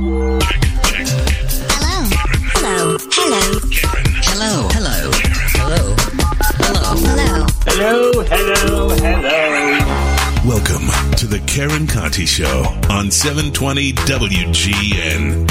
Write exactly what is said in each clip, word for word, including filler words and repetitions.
Hello. Hello. Hello. Karen. Hello. Hello. Hello. Hello. Hello. Hello, hello, hello. Welcome to the Karen Conti Show on seven twenty W G N.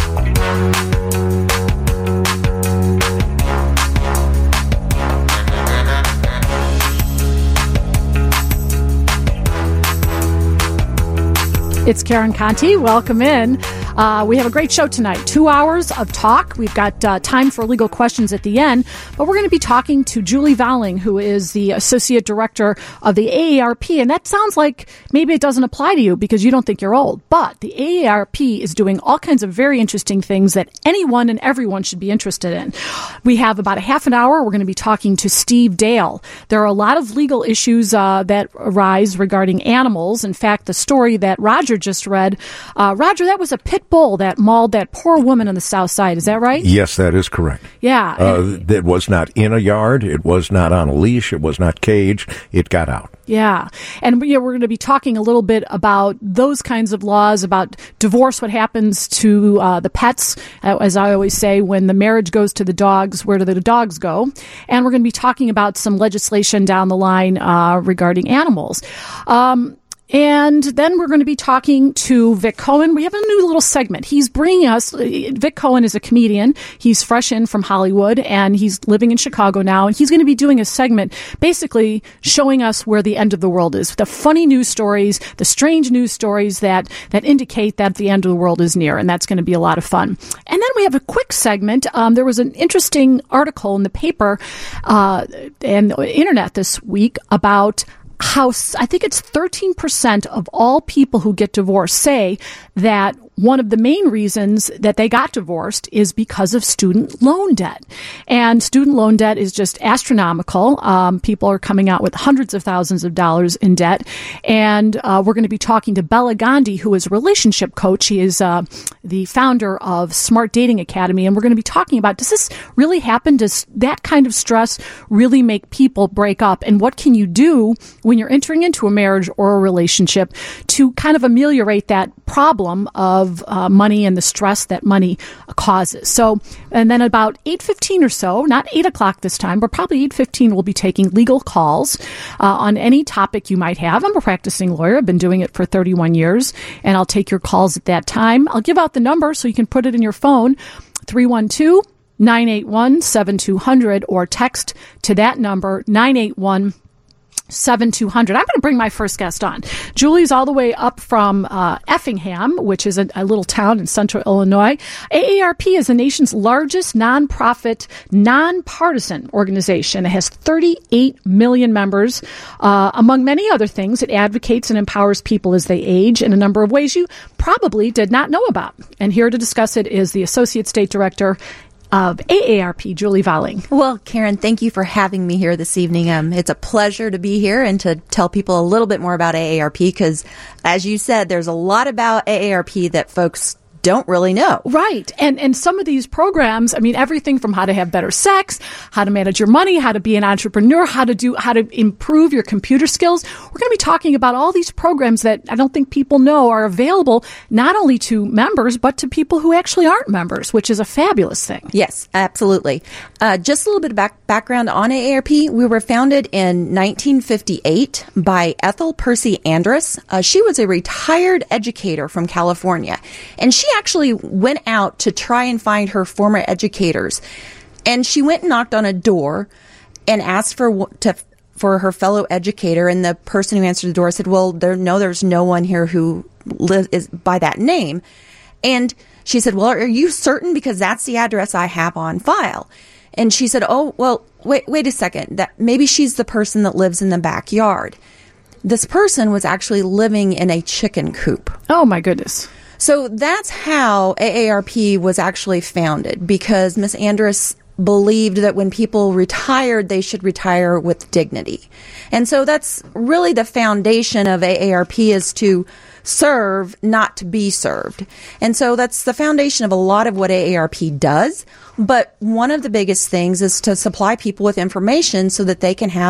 It's Karen Conti. Welcome in. Uh, we have a great show tonight. Two hours of talk. We've got uh, time for legal questions at the end, but we're going to be talking to Julie Valling, who is the Associate Director of the A A R P. And that sounds like maybe it doesn't apply to you because you don't think you're old. But the A A R P is doing all kinds of very interesting things that anyone and everyone should be interested in. We have about a half an hour. We're going to be talking to Steve Dale. There are a lot of legal issues uh, that arise regarding animals. In fact, the story that Roger just read, uh, Roger, that was a pit bull that mauled that poor woman on the south side. Is that right? Yes, that is correct. Yeah. Uh, it was not in a yard. It was not on a leash. It was not caged. It got out. Yeah. And we, we're going to be talking a little bit about those kinds of laws, about divorce, what happens to uh, the pets. Uh, as I always say, when the marriage goes to the dogs, where do the dogs go? And we're going to be talking about some legislation down the line uh, regarding animals. Um And then we're going to be talking to Vic Cohen. We have a new little segment. He's bringing us, Vic Cohen is a comedian. He's fresh in from Hollywood, and he's living in Chicago now. And he's going to be doing a segment basically showing us where the end of the world is. The funny news stories, the strange news stories that, that indicate that the end of the world is near. And that's going to be a lot of fun. And then we have a quick segment. Um, there was an interesting article in the paper uh, and the internet this week about how I think it's thirteen percent of all people who get divorced say that one of the main reasons that they got divorced is because of student loan debt. And student loan debt is just astronomical. Um, people are coming out with hundreds of thousands of dollars in debt. And uh, we're going to be talking to Bella Gandhi, who is a relationship coach. He is uh, the founder of Smart Dating Academy. And we're going to be talking about, does this really happen? Does that kind of stress really make people break up? And what can you do when you're entering into a marriage or a relationship to kind of ameliorate that problem of Uh, money and the stress that money causes. So, and then about eight fifteen or so, not eight o'clock this time, but probably eight fifteen, we'll be taking legal calls uh, on any topic you might have. I'm a practicing lawyer. I've been doing it for thirty-one years, and I'll take your calls at that time. I'll give out the number so you can put it in your phone, three one two, nine eight one, seven two zero zero, or text to that number, nine eight one, seven two zero zero. I'm going to bring my first guest on. Julie's all the way up from uh, Effingham, which is a, a little town in central Illinois. A A R P is the nation's largest nonprofit, nonpartisan organization. It has thirty-eight million members. Uh, among many other things, it advocates and empowers people as they age in a number of ways you probably did not know about. And here to discuss it is the Associate State Director of A A R P, Julie Valling. Well, Karen, thank you for having me here this evening. Um, it's a pleasure to be here and to tell people a little bit more about A A R P because, as you said, there's a lot about A A R P that folks don't really know. Right. And and some of these programs, I mean, everything from how to have better sex, how to manage your money, how to be an entrepreneur, how to do, how to improve your computer skills. We're going to be talking about all these programs that I don't think people know are available not only to members, but to people who actually aren't members, which is a fabulous thing. Yes, absolutely. Uh, just a little bit of back, background on A A R P. We were founded in nineteen fifty-eight by Ethel Percy Andrus. Uh, she was a retired educator from California, and she actually went out to try and find her former educators. And she went and knocked on a door and asked for to for her fellow educator. And the person who answered the door said, well, there no, there's no one here who lives is by that name. And she said, well, are you certain? Because that's the address I have on file. And she said, oh, well, wait, wait a second. That maybe she's the person that lives in the backyard. This person was actually living in a chicken coop. Oh, my goodness. So that's how A A R P was actually founded, because Miss Andrus believed that when people retired, they should retire with dignity. And so that's really the foundation of A A R P, is to serve, not to be served. And so that's the foundation of a lot of what A A R P does. But one of the biggest things is to supply people with information so that they can have a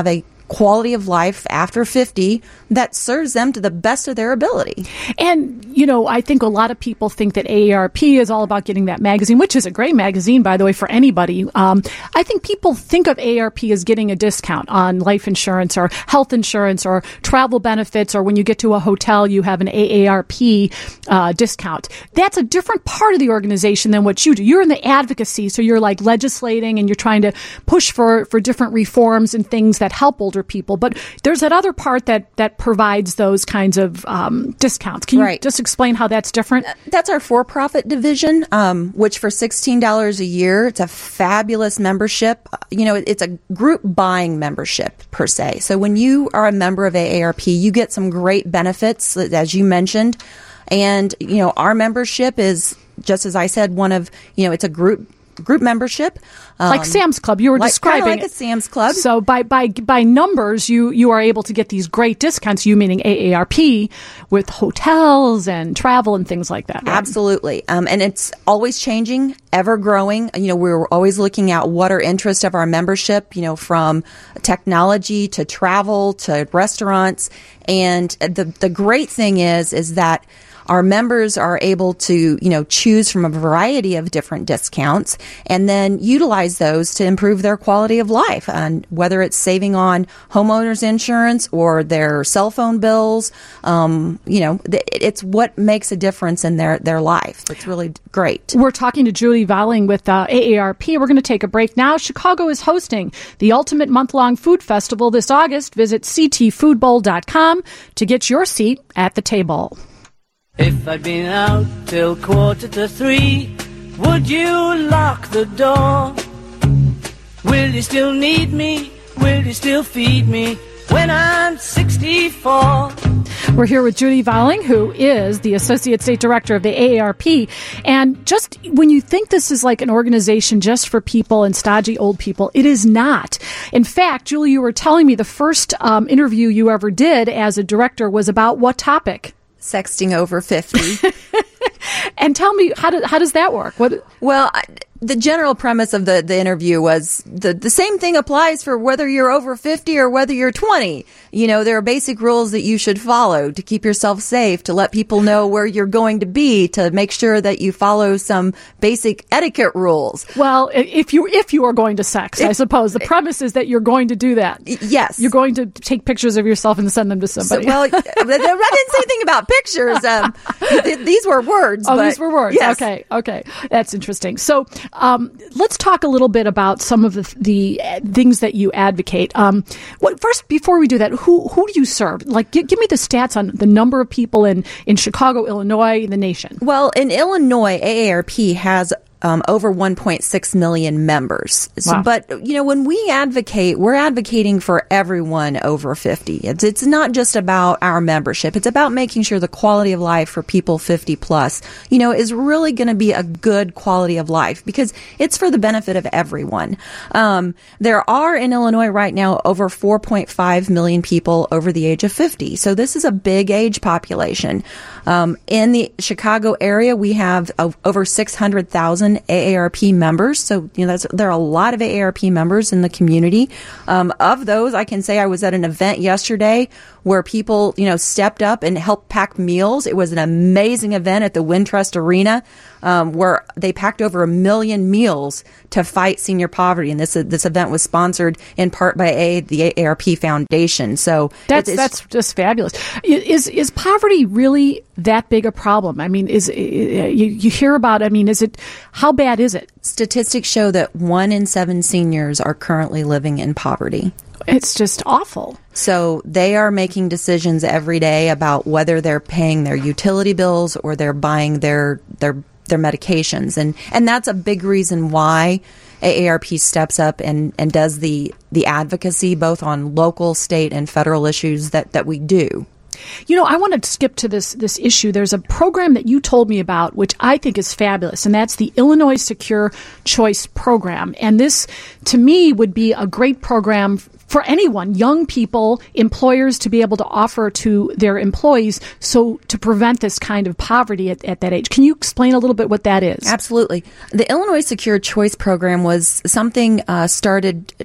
quality of life after fifty that serves them to the best of their ability. And, you know, I think a lot of people think that A A R P is all about getting that magazine, which is a great magazine, by the way, for anybody. Um, I think people think of A A R P as getting a discount on life insurance or health insurance or travel benefits, or when you get to a hotel, you have an A A R P uh, discount. That's a different part of the organization than what you do. You're in the advocacy, so you're like legislating and you're trying to push for, for different reforms and things that help older people. But there's that other part that, that provides those kinds of um, discounts. Can you Right. just explain how that's different? That's our for-profit division, um, which for sixteen dollars a year, it's a fabulous membership. Uh, You know, it- it's a group buying membership per se. So when you are a member of A A R P, you get some great benefits, as you mentioned. And, you know, our membership is, just as I said, one of, you know, it's a group group membership. Um, Like Sam's Club, you were like, describing kinda like it. a Sam's Club. So by by by numbers, you you are able to get these great discounts. You meaning A A R P with hotels and travel and things like that. Right? Absolutely. Um, and it's always changing, ever growing. You know, we're always looking at what are interests of our membership, you know, from technology to travel to restaurants. And the, the great thing is, is that our members are able to, you know, choose from a variety of different discounts and then utilize those to improve their quality of life. And whether it's saving on homeowners insurance or their cell phone bills, um, you know, th- it's what makes a difference in their, their life. It's really great. We're talking to Julie Valling with uh, A A R P. We're going to take a break now. Chicago is hosting the Ultimate Month-Long Food Festival this August. Visit c t food bowl dot com to get your seat at the table. If I'd been out till quarter to three, would you lock the door? Will you still need me? Will you still feed me when I'm sixty-four? We're here with Judy Valling, who is the Associate State Director of the A A R P. And just when you think this is like an organization just for people and stodgy old people, it is not. In fact, Julie, you were telling me the first um, interview you ever did as a director was about what topic? Sexting over fifty. And tell me, how, do, how does that work? What? Well, I, the general premise of the, the interview was the, the same thing applies for whether you're over fifty or whether you're twenty. You know, there are basic rules that you should follow to keep yourself safe, to let people know where you're going to be, to make sure that you follow some basic etiquette rules. Well, if you if you are going to sex, I suppose. The premise is that you're going to do that. Yes. You're going to take pictures of yourself and send them to So, somebody. well, I didn't say anything about pictures. Um, th- these were words. Oh, but these were words. Yes. Okay, okay. That's interesting. So um, let's talk a little bit about some of the, the uh, things that you advocate. Um, what, first, before we do that, who who do you serve? Like, g- give me the stats on the number of people in, in Chicago, Illinois, the nation. Well, in Illinois, A A R P has um, over one point six million members. So, Wow. But, you know, when we advocate, we're advocating for everyone over fifty. It's, it's not just about our membership. It's about making sure the quality of life for people fifty plus, you know, is really going to be a good quality of life because it's for the benefit of everyone. Um, there are in Illinois right now over four point five million people over the age of fifty. So this is a big age population. Um, in the Chicago area, we have uh, over six hundred thousand A A R P members. So, you know, that's, there are a lot of A A R P members in the community. Um, of those, I can say I was at an event yesterday where people, you know, stepped up and helped pack meals. It was an amazing event at the Wintrust Arena, um, where they packed over a million meals to fight senior poverty. And this, this event was sponsored in part by a, the A A R P Foundation. So That's it's, that's just fabulous. Is is poverty really that big a problem? I mean, is you, you hear about? I mean, is it how bad is it? statistics show that one in seven seniors are currently living in poverty. It's just awful. So they are making decisions every day about whether they're paying their utility bills or they're buying their their their medications. And and that's a big reason why A A R P steps up and, and does the, the advocacy both on local, state, and federal issues that, that we do. You know, I want to skip to this this issue. There's a program that you told me about, which I think is fabulous, and that's the Illinois Secure Choice Program. And this, to me, would be a great program for anyone, young people, employers, to be able to offer to their employees so to prevent this kind of poverty at, at that age. Can you explain a little bit what that is? Absolutely. The Illinois Secure Choice Program was something uh, started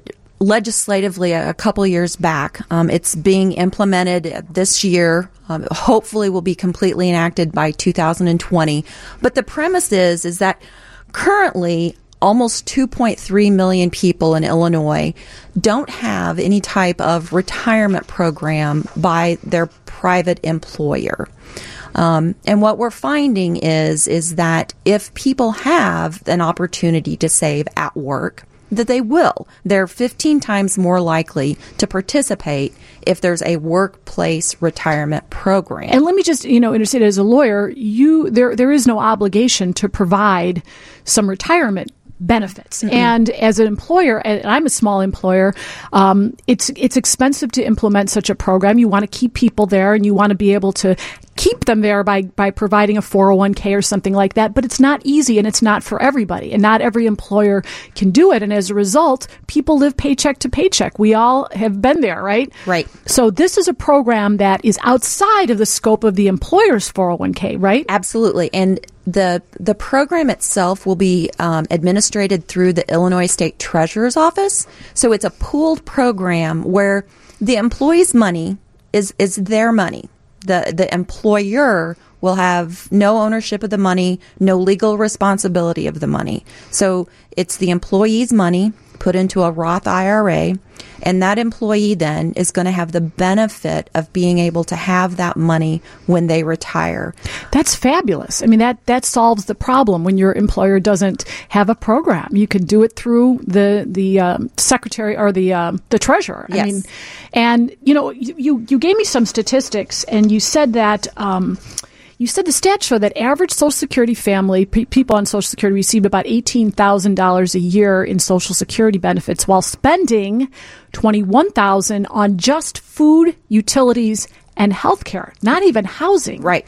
legislatively a, a couple of years back. Um, it's being implemented this year. Um, hopefully will be completely enacted by two thousand twenty. But the premise is, is that currently almost two point three million people in Illinois don't have any type of retirement program by their private employer. Um, and what we're finding is, is that if people have an opportunity to save at work, that they will. They're fifteen times more likely to participate if there's a workplace retirement program. And let me just, you know, interstate as a lawyer, you there there is no obligation to provide some retirement benefits. Mm-hmm. And as an employer, and I'm a small employer, um, it's it's expensive to implement such a program. You want to keep people there, and you want to be able to keep them there by, by providing a four oh one k or something like that. But it's not easy, and it's not for everybody, and not every employer can do it. And as a result, people live paycheck to paycheck. We all have been there, right? Right. So this is a program that is outside of the scope of the employer's four oh one k, right? Absolutely. And the the program itself will be um, administered through the Illinois State Treasurer's Office. So it's a pooled program where the employee's money is is their money. The the employer will have no ownership of the money, no legal responsibility of the money. So it's the employee's money put into a Roth I R A, and that employee then is going to have the benefit of being able to have that money when they retire. That's fabulous. I mean, that, that solves the problem when your employer doesn't have a program. You can do it through the the um, secretary or the um, the treasurer. Yes. I mean, and you know, you you gave me some statistics, and you said that. Um, You said the stats show that average Social Security family, pe- people on Social Security, received about eighteen thousand dollars a year in Social Security benefits while spending twenty-one thousand dollars on just food, utilities, and health care, not even housing. Right.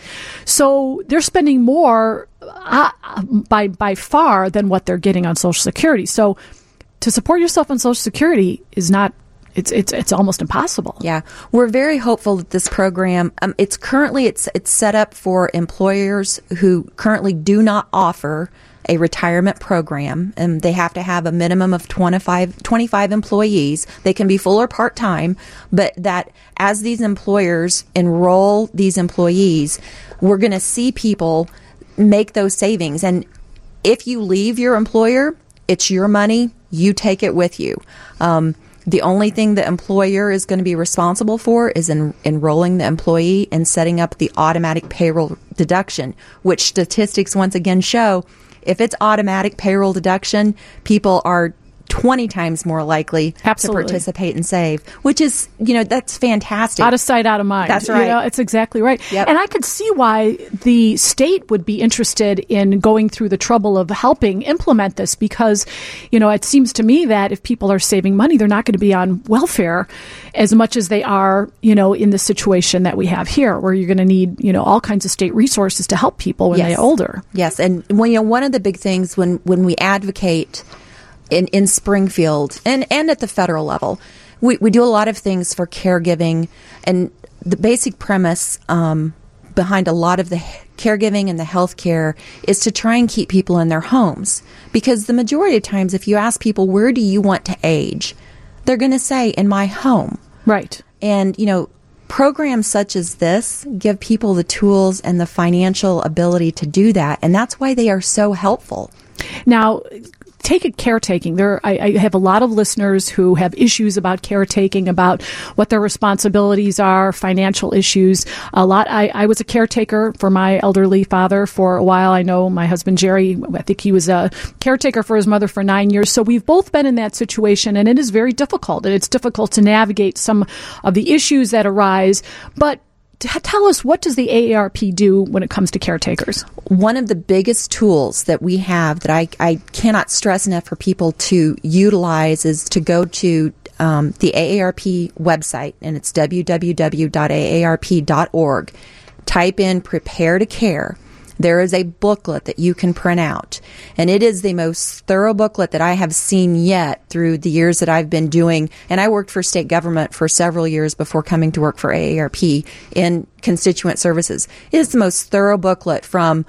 So they're spending more uh, by by far than what they're getting on Social Security. So to support yourself on Social Security is not It's it's it's almost impossible. Yeah, we're very hopeful that this program. Um, it's currently it's it's set up for employers who currently do not offer a retirement program, and they have to have a minimum of twenty-five, twenty-five employees. They can be full or part time, but that as these employers enroll these employees, we're going to see people make those savings. And if you leave your employer, it's your money. You take it with you. Um, The only thing the employer is going to be responsible for is en- enrolling the employee and setting up the automatic payroll deduction, which statistics once again show if it's automatic payroll deduction, people are twenty times more likely Absolutely. to participate and save, which is, you know, that's fantastic. Out of sight, out of mind. That's right. You know, it's exactly right. Yep. And I could see why the state would be interested in going through the trouble of helping implement this because, you know, it seems to me that if people are saving money, they're not going to be on welfare as much as they are, you know, in the situation that we have here where you're going to need, you know, all kinds of state resources to help people when Yes. they're older. Yes. And when, you know, one of the big things when, when we advocate In, in Springfield and, and at the federal level, we, we do a lot of things for caregiving. And the basic premise um, behind a lot of the caregiving and the health care is to try and keep people in their homes. Because the majority of times, if you ask people, where do you want to age? They're going to say, in my home. Right. And, you know, programs such as this give people the tools and the financial ability to do that. And that's why they are so helpful. Now, take it caretaking. There, I, I have a lot of listeners who have issues about caretaking, about what their responsibilities are, financial issues. A lot. I, I was a caretaker for my elderly father for a while. I know my husband Jerry. I think he was a caretaker for his mother for nine years. So we've both been in that situation, and it is very difficult. And it's difficult to navigate some of the issues that arise, but. Tell us, what does the A A R P do when it comes to caretakers? One of the biggest tools that we have that I, I cannot stress enough for people to utilize is to go to um, the A A R P website, and it's w w w dot a a r p dot org. Type in Prepare to Care. There is a booklet that you can print out, and it is the most thorough booklet that I have seen yet through the years that I've been doing. And I worked for state government for several years before coming to work for A A R P in constituent services. It is the most thorough booklet from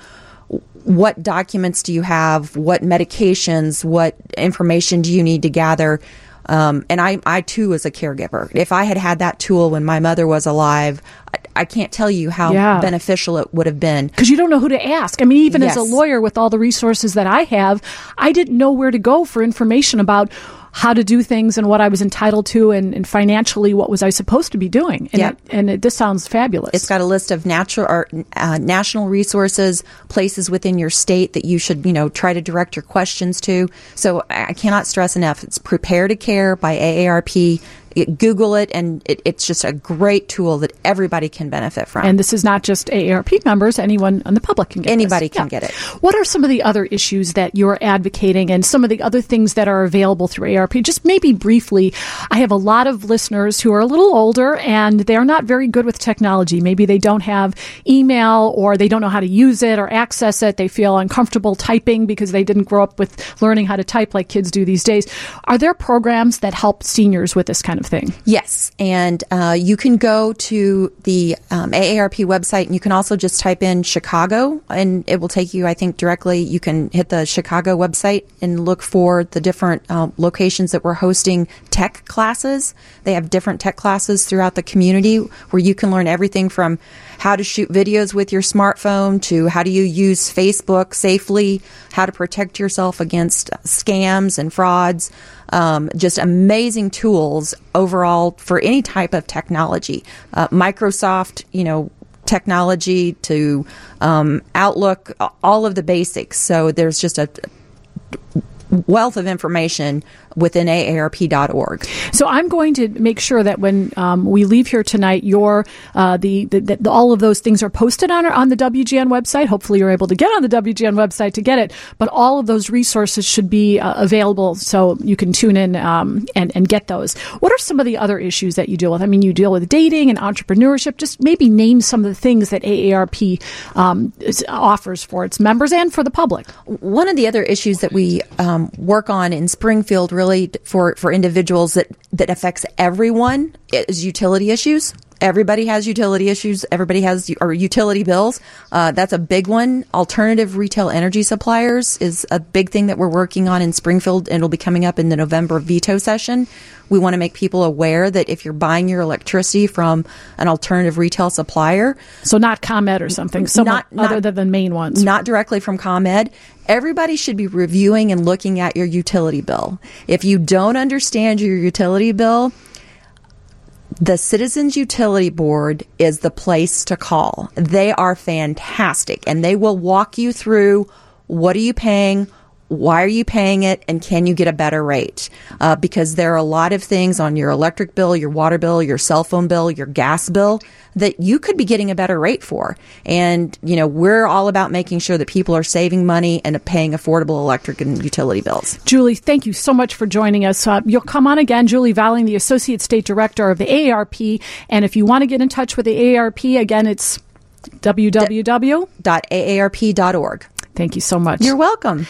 what documents do you have, what medications, what information do you need to gather. Um, and I, I too was a caregiver. If I had had that tool when my mother was alive, I, I can't tell you how Yeah. beneficial it would have been. Because you don't know who to ask. I mean, even as a Yes. lawyer with all the resources that I have, I didn't know where to go for information about how to do things and what I was entitled to, and, and financially what was I supposed to be doing. And, Yep. it, and it, this sounds fabulous. It's got a list of natural or uh, national resources, places within your state that you should, you know, try to direct your questions to. So I I cannot stress enough. It's Prepare to Care by A A R P. It, Google it, and it, it's just a great tool that everybody can benefit from. And this is not just A A R P members. Anyone in the public can get Anybody this. can Yeah. get it. What are some of the other issues that you're advocating and some of the other things that are available through A A R P? Just maybe briefly, I have a lot of listeners who are a little older and they're not very good with technology. Maybe they don't have email or they don't know how to use it or access it. They feel uncomfortable typing because they didn't grow up with learning how to type like kids do these days. Are there programs that help seniors with this kind of thing? Yes, and uh, you can go to the um, A A R P website, and you can also just type in Chicago, and it will take you, I think, directly. You can hit the Chicago website and look for the different uh, locations that we're hosting tech classes. They have different tech classes throughout the community where you can learn everything from how to shoot videos with your smartphone to how do you use Facebook safely, how to protect yourself against scams and frauds. Um, just amazing tools overall for any type of technology. Uh, Microsoft, you know, technology to um, Outlook, all of the basics. So there's just a wealth of information within A A R P dot org. So I'm going to make sure that when um, we leave here tonight, your uh, the, the, the all of those things are posted on our, on the W G N website. Hopefully, you're able to get on the W G N website to get it. But all of those resources should be uh, available, so you can tune in um, and and get those. What are some of the other issues that you deal with? I mean, you deal with dating and entrepreneurship. Just maybe name some of the things that A A R P um, is, offers for its members and for the public. One of the other issues that we um, work on in Springfield, really for, for individuals that, that affects everyone, is utility issues. Everybody has utility issues. Everybody has or utility bills. Uh, that's a big one. Alternative retail energy suppliers is a big thing that we're working on in Springfield, and it'll be coming up in the November veto session. We want to make people aware that if you're buying your electricity from an alternative retail supplier, so not ComEd or something, someone Not- not- other than the main ones. not directly from ComEd, everybody should be reviewing and looking at your utility bill. If you don't understand your utility bill, the Citizens Utility Board is the place to call. They are fantastic, and they will walk you through what are you paying, why are you paying it, and can you get a better rate? Uh, because there are a lot of things on your electric bill, your water bill, your cell phone bill, your gas bill that you could be getting a better rate for. And, you know, we're all about making sure that people are saving money and paying affordable electric and utility bills. Julie, thank you so much for joining us. Uh, you'll come on again. Julie Valling, the Associate State Director of the A A R P. And if you want to get in touch with the A A R P, again, it's w w w dot A A R P dot org. Thank you so much. You're welcome.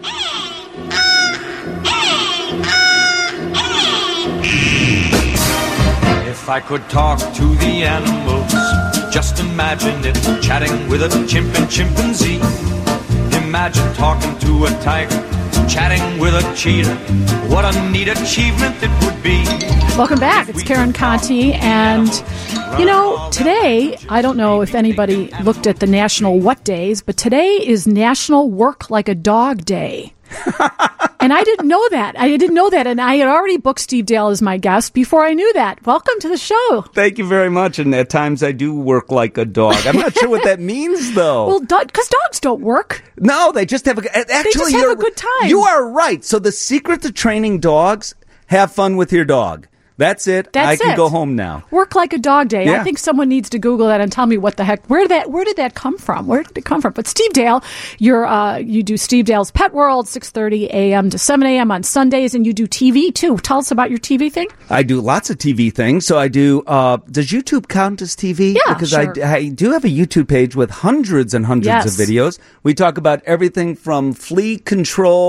If I could talk to the animals, just imagine it, chatting with a chimp and chimpanzee. Imagine talking to a tiger, chatting with a cheetah. What a neat achievement it would be. Welcome back. It's Karen Conti. And, you know, today, I don't know if anybody looked at the national what days, but today is National Work Like a Dog Day. And I didn't know that. I didn't know that. And I had already booked Steve Dale as my guest before I knew that. Welcome to the show. Thank you very much. And at times I do work like a dog. I'm not sure what that means, though. Well, because do- dogs don't work. No, they just have a, actually, just have you're- a good time. You are right. So the secret to training dogs, have fun with your dog. That's it. That's I can it. go home now. Work like a dog day. Yeah. I think someone needs to Google that and tell me what the heck. Where did that? Where did that come from? Where did it come from? But Steve Dale, you're uh, you do Steve Dale's Pet World, six thirty a.m. to seven a.m. on Sundays, and you do T V too. Tell us about your T V thing. I do lots of T V things. So I do, uh, does YouTube count as T V? Yeah, Because sure. I, I do have a YouTube page with hundreds and hundreds Yes. of videos. We talk about everything from flea control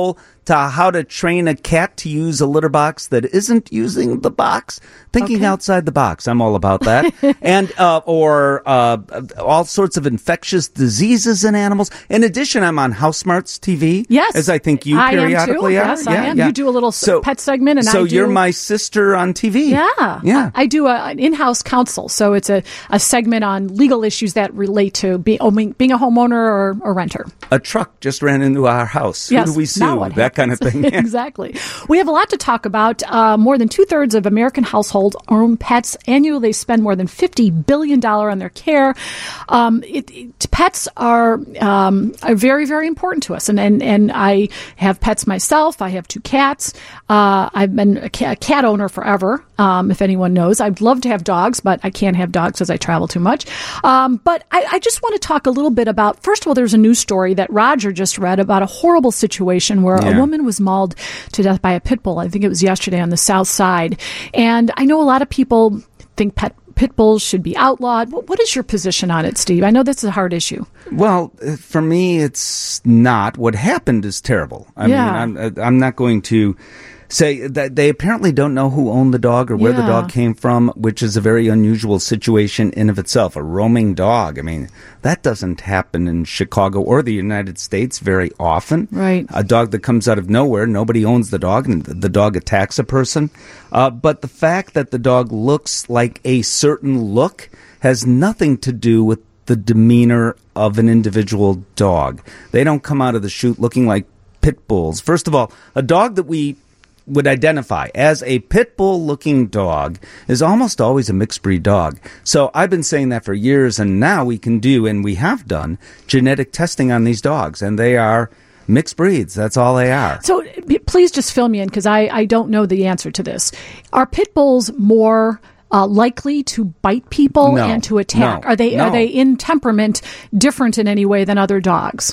to how to train a cat to use a litter box that isn't using the box. Thinking Okay. outside the box. I'm all about that. and uh, or uh, all sorts of infectious diseases in animals. In addition, I'm on House Smarts T V. Yes. As I think you I am too. periodically are. Yes, I am. You do a little s- pet segment, and so I do- you're my sister on T V. Yeah. Yeah. I do a, an in-house counsel. So it's a, a segment on legal issues that relate to be, oh, being being a homeowner or a renter. A truck just ran into our house. Yes. Who do we sue? Now what That kind of happens? thing. Yeah. Exactly. We have a lot to talk about. Uh, more than two-thirds of American households own pets. Annually, they spend more than fifty billion dollars on their care. Um, it, it, pets are, um, are very, very important to us. And, and, and I have pets myself. I have two cats. Uh, I've been a cat, a cat owner forever, um, if anyone knows. I'd love to have dogs, but I can't have dogs because I travel too much. Um, but I, I just want to talk a little bit about, first of all, there's a news story that Roger just read about a horrible situation where Yeah. a woman was mauled to death by a pit bull. I think it was yesterday on the South Side. And I know a lot of people think pet pit bulls should be outlawed. What, what is your position on it, Steve? I know that's a hard issue. Well, uh, for me, it's not. What happened is terrible. I Yeah. mean, I'm, uh, I'm not going to say that they apparently don't know who owned the dog or where the Yeah. dog came from, which is a very unusual situation in of itself. A roaming dog. I mean, that doesn't happen in Chicago or the United States very often. Right. A dog that comes out of nowhere, nobody owns the dog, and the dog attacks a person. Uh, but the fact that the dog looks like a certain look has nothing to do with the demeanor of an individual dog. They don't come out of the chute looking like pit bulls. First of all, a dog that we would identify as a pit bull looking dog is almost always a mixed breed dog. So I've been saying that for years, and now we can do, and we have done, genetic testing on these dogs, and they are mixed breeds. That's all they are. So b- please just fill me in because I, I don't know the answer to this. Are pit bulls more uh, likely to bite people No. and to attack? No. Are they No. are they in temperament different in any way than other dogs?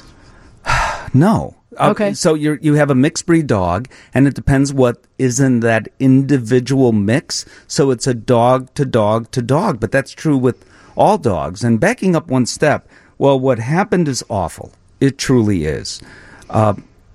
No. Uh, Okay. So you you have a mixed breed dog, and it depends what is in that individual mix. So it's a dog to dog to dog, but that's true with all dogs. And backing up one step, well, what happened is awful. It truly is. Uh,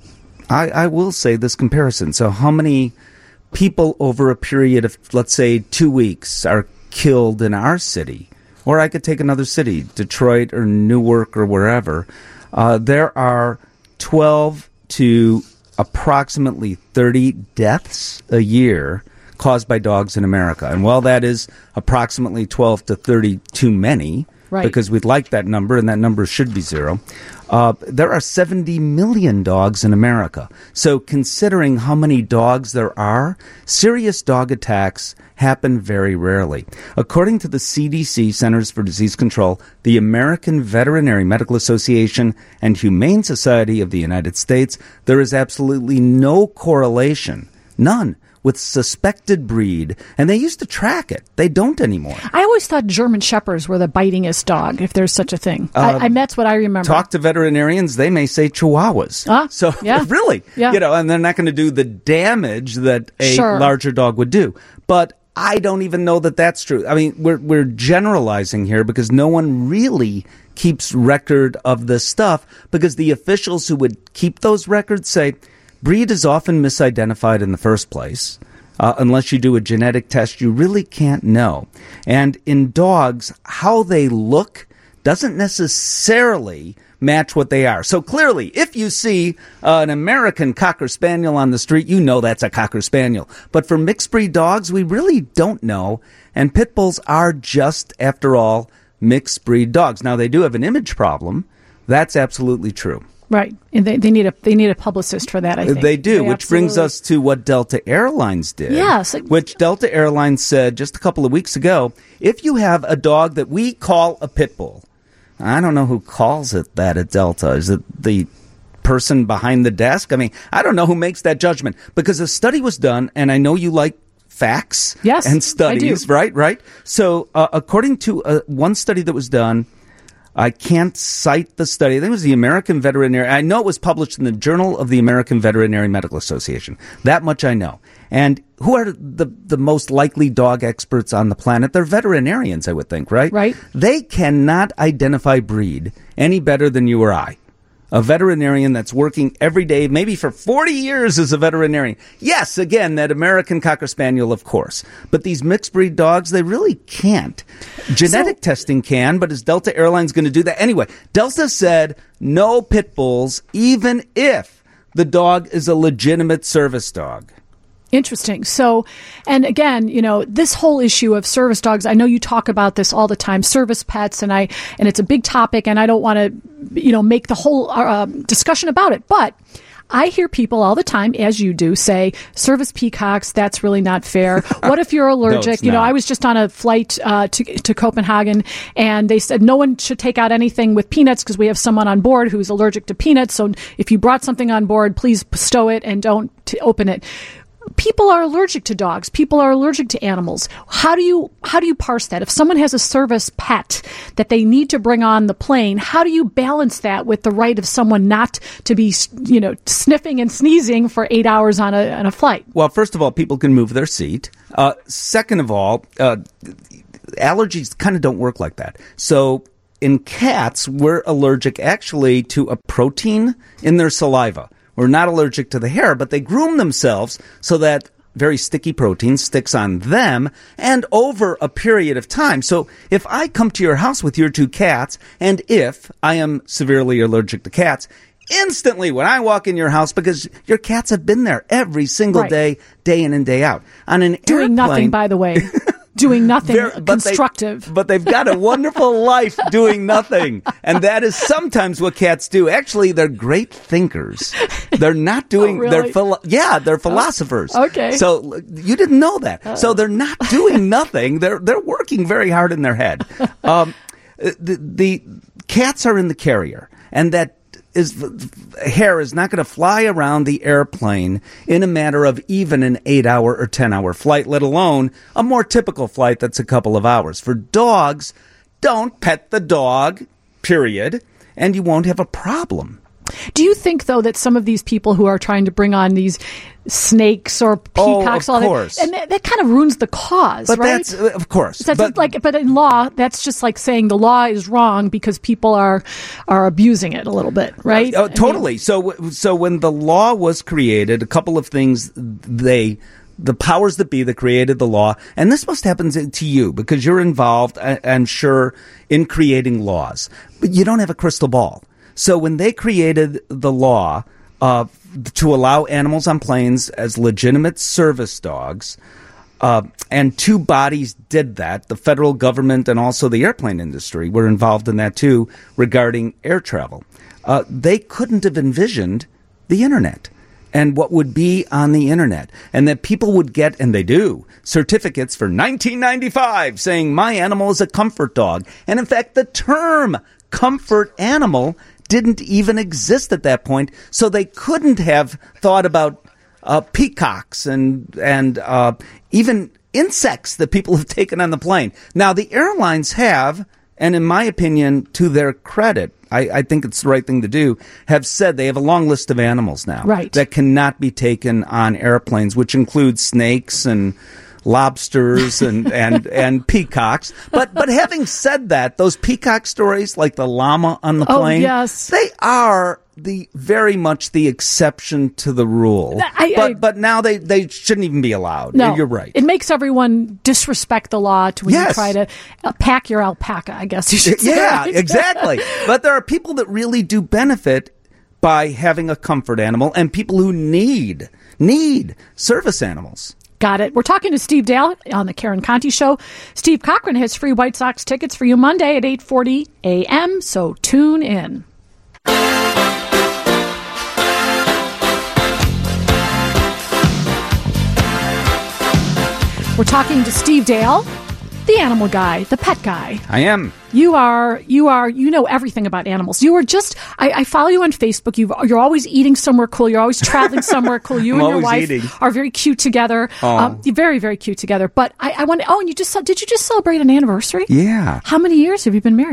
I, I will say this comparison. So how many people over a period of, let's say, two weeks are killed in our city? Or I could take another city, Detroit or Newark or wherever. Uh, there are twelve to approximately thirty deaths a year caused by dogs in America. And while that is approximately twelve to thirty too many, Right. because we'd like that number, and that number should be zero, uh, there are seventy million dogs in America. So considering how many dogs there are, serious dog attacks happen very rarely. According to the C D C, Centers for Disease Control, the American Veterinary Medical Association, and Humane Society of the United States, there is absolutely no correlation, none, with suspected breed, and they used to track it. They don't anymore. I always thought German Shepherds were the bitingest dog, if there's such a thing. Uh, I, I that's what I remember. Talk to veterinarians, they may say Chihuahuas. Ah, so yeah. really, Yeah. you know, and they're not going to do the damage that a Sure. larger dog would do. But I don't even know that that's true. I mean, we're we're generalizing here because no one really keeps record of this stuff, because the officials who would keep those records say breed is often misidentified in the first place. Uh, unless you do a genetic test, you really can't know. And in dogs, how they look doesn't necessarily match what they are. So clearly, if you see uh, an American Cocker Spaniel on the street, you know that's a Cocker Spaniel. But for mixed breed dogs, we really don't know. And pit bulls are just, after all, mixed breed dogs. Now, they do have an image problem. That's absolutely true. Right, and they, they need a they need a publicist for that. I think They do, which brings absolutely- us to what Delta Airlines did. Yes. Which Delta Airlines said just a couple of weeks ago, if you have a dog that we call a pit bull, I don't know who calls it that at Delta. Is it the person behind the desk? I mean, I don't know who makes that judgment, because a study was done, and I know you like facts Yes, and I studies, do. right? Right. So uh, according to uh, one study that was done, I can't cite the study. I think it was the American Veterinary. I know it was published in the Journal of the American Veterinary Medical Association. That much I know. And who are the the most likely dog experts on the planet? They're veterinarians, I would think, right? Right. They cannot identify breed any better than you or I. A veterinarian that's working every day, maybe for forty years as a veterinarian. Yes, again, that American Cocker Spaniel, of course. But these mixed breed dogs, they really can't. Genetic so, testing can, but is Delta Airlines going to do that? Anyway, Delta said no pit bulls, even if the dog is a legitimate service dog. Interesting. So, and again, you know, this whole issue of service dogs, I know you talk about this all the time, service pets, and I, and it's a big topic, and I don't want to, you know, make the whole uh, discussion about it, but I hear people all the time, as you do, say, service peacocks, that's really not fair. What if you're allergic? No, you know, not. I was just on a flight uh, to, to Copenhagen, and they said no one should take out anything with peanuts because we have someone on board who's allergic to peanuts. So if you brought something on board, please stow it and don't t- open it. People are allergic to dogs. People are allergic to animals. How do you how do you parse that? If someone has a service pet that they need to bring on the plane, how do you balance that with the right of someone not to be, you know, sniffing and sneezing for eight hours on a on a flight? Well, first of all, people can move their seat. Uh, second of all, uh, allergies kind of don't work like that. So in cats, we're allergic actually to a protein in their saliva. We're not allergic to the hair, but they groom themselves so that very sticky protein sticks on them and over a period of time. So if I come to your house with your two cats, and if I am severely allergic to cats, instantly when I walk in your house, because your cats have been there every single right. day, day in and day out. On an Doing airplane, nothing, by the way. Doing nothing They're- but constructive. They, but they've got a wonderful life doing nothing. And that is sometimes what cats do. Actually, they're great thinkers. They're not doing, Oh, really? they're, philo- yeah, they're philosophers. Okay. So you didn't know that. Oh. So they're not doing nothing. They're, they're working very hard in their head. Um, the, the cats are in the carrier, and that is hair is not going to fly around the airplane in a matter of even an eight-hour or ten-hour flight, let alone a more typical flight that's a couple of hours. For dogs, don't pet the dog, period, and you won't have a problem. Do you think, though, that some of these people who are trying to bring on these snakes or peacocks, Oh, of all course. that, and that, that kind of ruins the cause, But right? that's, uh, of course. That's but, like, but in law, that's just like saying the law is wrong because people are are abusing it a little bit, right? Oh, I mean, totally. So, so when the law was created, a couple of things they. The powers that be that created the law, and this must happen to you because you're involved, I- I'm sure, in creating laws. But you don't have a crystal ball. So when they created the law uh, to allow animals on planes as legitimate service dogs, uh, and two bodies did that, the federal government and also the airplane industry were involved in that too regarding air travel. Uh, they couldn't have envisioned the internet and what would be on the internet, and that people would get, and they do, certificates for nineteen ninety-five saying my animal is a comfort dog. And in fact, the term comfort animal didn't even exist at that point, so they couldn't have thought about uh, peacocks and and uh, even insects that people have taken on the plane. Now, the airlines have, and in my opinion, to their credit, I, I think it's the right thing to do, have said they have a long list of animals now Right. that cannot be taken on airplanes, which includes snakes and lobsters and, and, and peacocks. But but having said that, those peacock stories, like the llama on the Oh, plane, yes. they are the very much the exception to the rule. I- but I- but now they, they shouldn't even be allowed. No, You're right. It makes everyone disrespect the law to when Yes. you try to uh, pack your alpaca, I guess you should say. Yeah, right? exactly. But there are people that really do benefit by having a comfort animal, and people who need need service animals. Got it. We're talking to Steve Dale on the Karen Conti Show. Steve Cochran has free White Sox tickets for you Monday at eight forty a.m., so tune in. We're talking to Steve Dale, the animal guy, the pet guy. I am. You are, you are, you know everything about animals. You are just, I, I follow you on Facebook. You've, you're always eating somewhere cool. You're always traveling somewhere cool. You I'm and your always wife eating. are very cute together. Oh. Um, you're very, very cute together. But I, I want to, oh, and you just, did you just celebrate an anniversary? Yeah. How many years have you been married?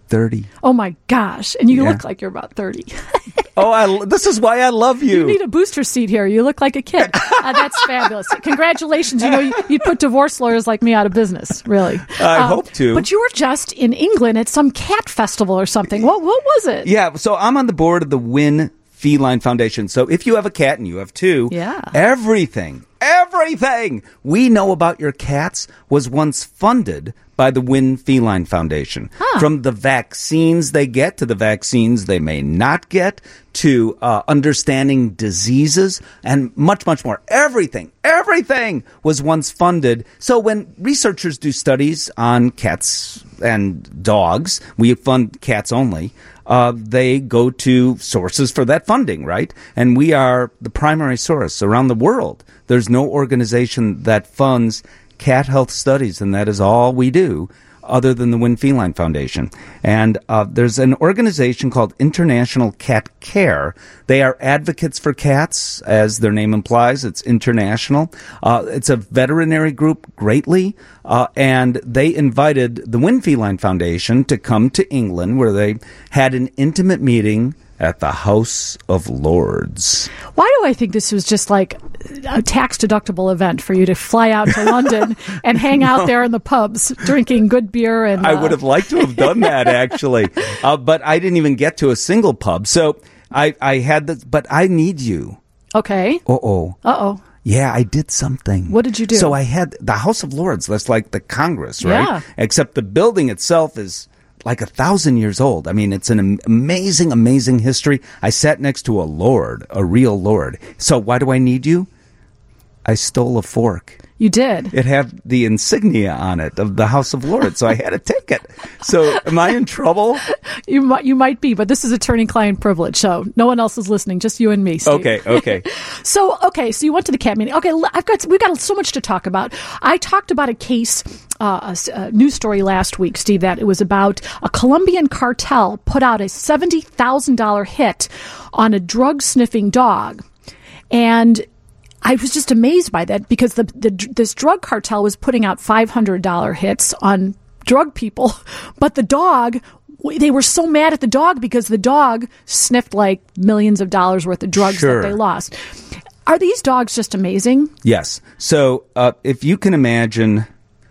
thirty. Oh my gosh! And you Yeah. look like you're about thirty. Oh, I, this is why I love you. You need a booster seat here. You look like a kid. Uh, that's fabulous. Congratulations. You know, you, you'd put divorce lawyers like me out of business, really. I Um, hope to. But you were just in England at some cat festival or something. What What was it? Yeah, so I'm on the board of the Win Feline Foundation. So if you have a cat, and you have two, Yeah. everything, everything we know about your cats was once funded by the Win Feline Foundation. Huh. From the vaccines they get to the vaccines they may not get to uh, understanding diseases and much, much more. Everything, everything was once funded. So when researchers do studies on cats and dogs, we fund cats only. Uh, they go to sources for that funding, right? And we are the primary source around the world. There's no organization that funds cat health studies, and that is all we do, other than the Win Feline Foundation. And uh, there's an organization called International Cat Care. They are advocates for cats, as their name implies. It's international. Uh, it's a veterinary group greatly, uh, and they invited the Win Feline Foundation to come to England, where they had an intimate meeting at the House of Lords. Why do I think this was just like a tax-deductible event for you to fly out to London and hang out there in the pubs, drinking good beer? And I uh, would have liked to have done that, actually. Uh, but I didn't even get to a single pub. So I, I had this, but I need you. Okay. Uh-oh. Uh-oh. Yeah, I did something. What did you do? So I had the House of Lords. That's like the Congress, right? Yeah. Except the building itself is like a thousand years old. I mean, it's an am- amazing, amazing history. I sat next to a lord, a real lord. So why do I need you? I stole a fork. You did. It had the insignia on it of the House of Lords, so I had to take it. So am I in trouble? You might, you might be, but this is attorney-client privilege, so no one else is listening, just you and me, Steve. Okay, okay. So, okay, so you went to the cat meeting. Okay, l- I've got we've got so much to talk about. I talked about a case, uh, a, s- a news story last week, Steve, that it was about a Colombian cartel put out a seventy thousand dollars hit on a drug-sniffing dog, and I was just amazed by that because the, the this drug cartel was putting out five hundred dollars hits on drug people, but the dog, they were so mad at the dog because the dog sniffed like millions of dollars worth of drugs Sure. that they lost. Are these dogs just amazing? Yes. So uh, if you can imagine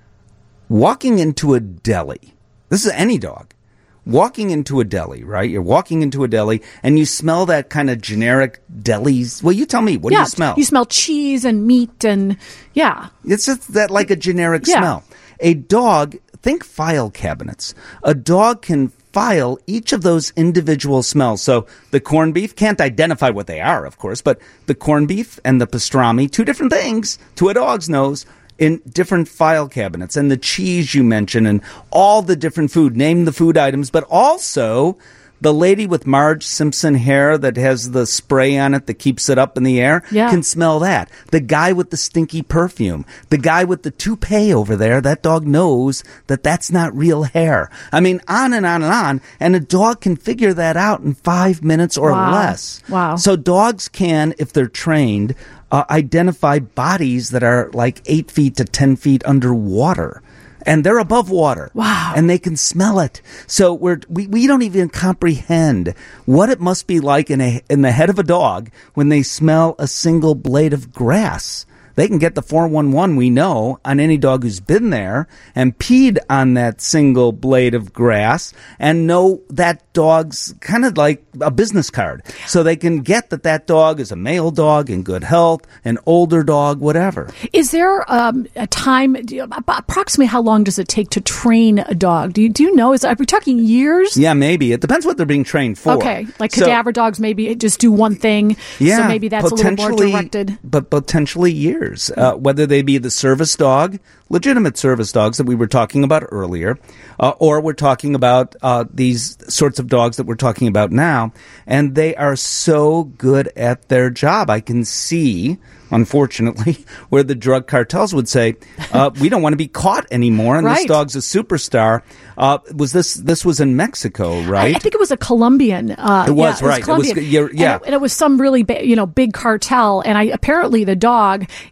walking into a deli, this is any dog. Walking into a deli, right? You're walking into a deli and you smell that kind of generic delis. Well, you tell me, what yeah, do you smell? You smell cheese and meat and, yeah. It's just that like a generic Yeah. smell. A dog, think file cabinets. A dog can file each of those individual smells. So the corned beef, can't identify what they are, of course, but the corned beef and the pastrami, two different things to a dog's nose, in different file cabinets. And the cheese you mentioned and all the different food, name the food items, but also the lady with Marge Simpson hair that has the spray on it that keeps it up in the air Yeah. can smell that. The guy with the stinky perfume, the guy with the toupee over there, that dog knows that that's not real hair. I mean, on and on and on. And a dog can figure that out in five minutes or Wow. less. Wow. So dogs can, if they're trained, uh, identify bodies that are like eight feet to ten feet underwater. And they're above water. Wow. And they can smell it. So we're, we, we don't even comprehend what it must be like in a, in the head of a dog when they smell a single blade of grass. They can get the four one one, we know, on any dog who's been there and peed on that single blade of grass and know that dog's kind of like a business card. So they can get that that dog is a male dog in good health, an older dog, whatever. Is there um, a time, do you- approximately how long does it take to train a dog? Do you, do you know? Is, are we talking years? Yeah, maybe. It depends what they're being trained for. Okay, like So- cadaver dogs maybe just do one thing, Yeah, so maybe that's a little more potentially- directed. But potentially years. Uh, whether they be the service dog, legitimate service dogs that we were talking about earlier, uh, or we're talking about uh, these sorts of dogs that we're talking about now, and they are so good at their job. I can see, unfortunately, where the drug cartels would say, uh, we don't want to be caught anymore, and this Right. dog's a superstar. Uh, was this, this was in Mexico, I, right? I think it was a Colombian. Uh, It was, yeah, right. It was- Colombian. you're- yeah. And it, and it was some really, ba- you know, big cartel. And I apparently the dog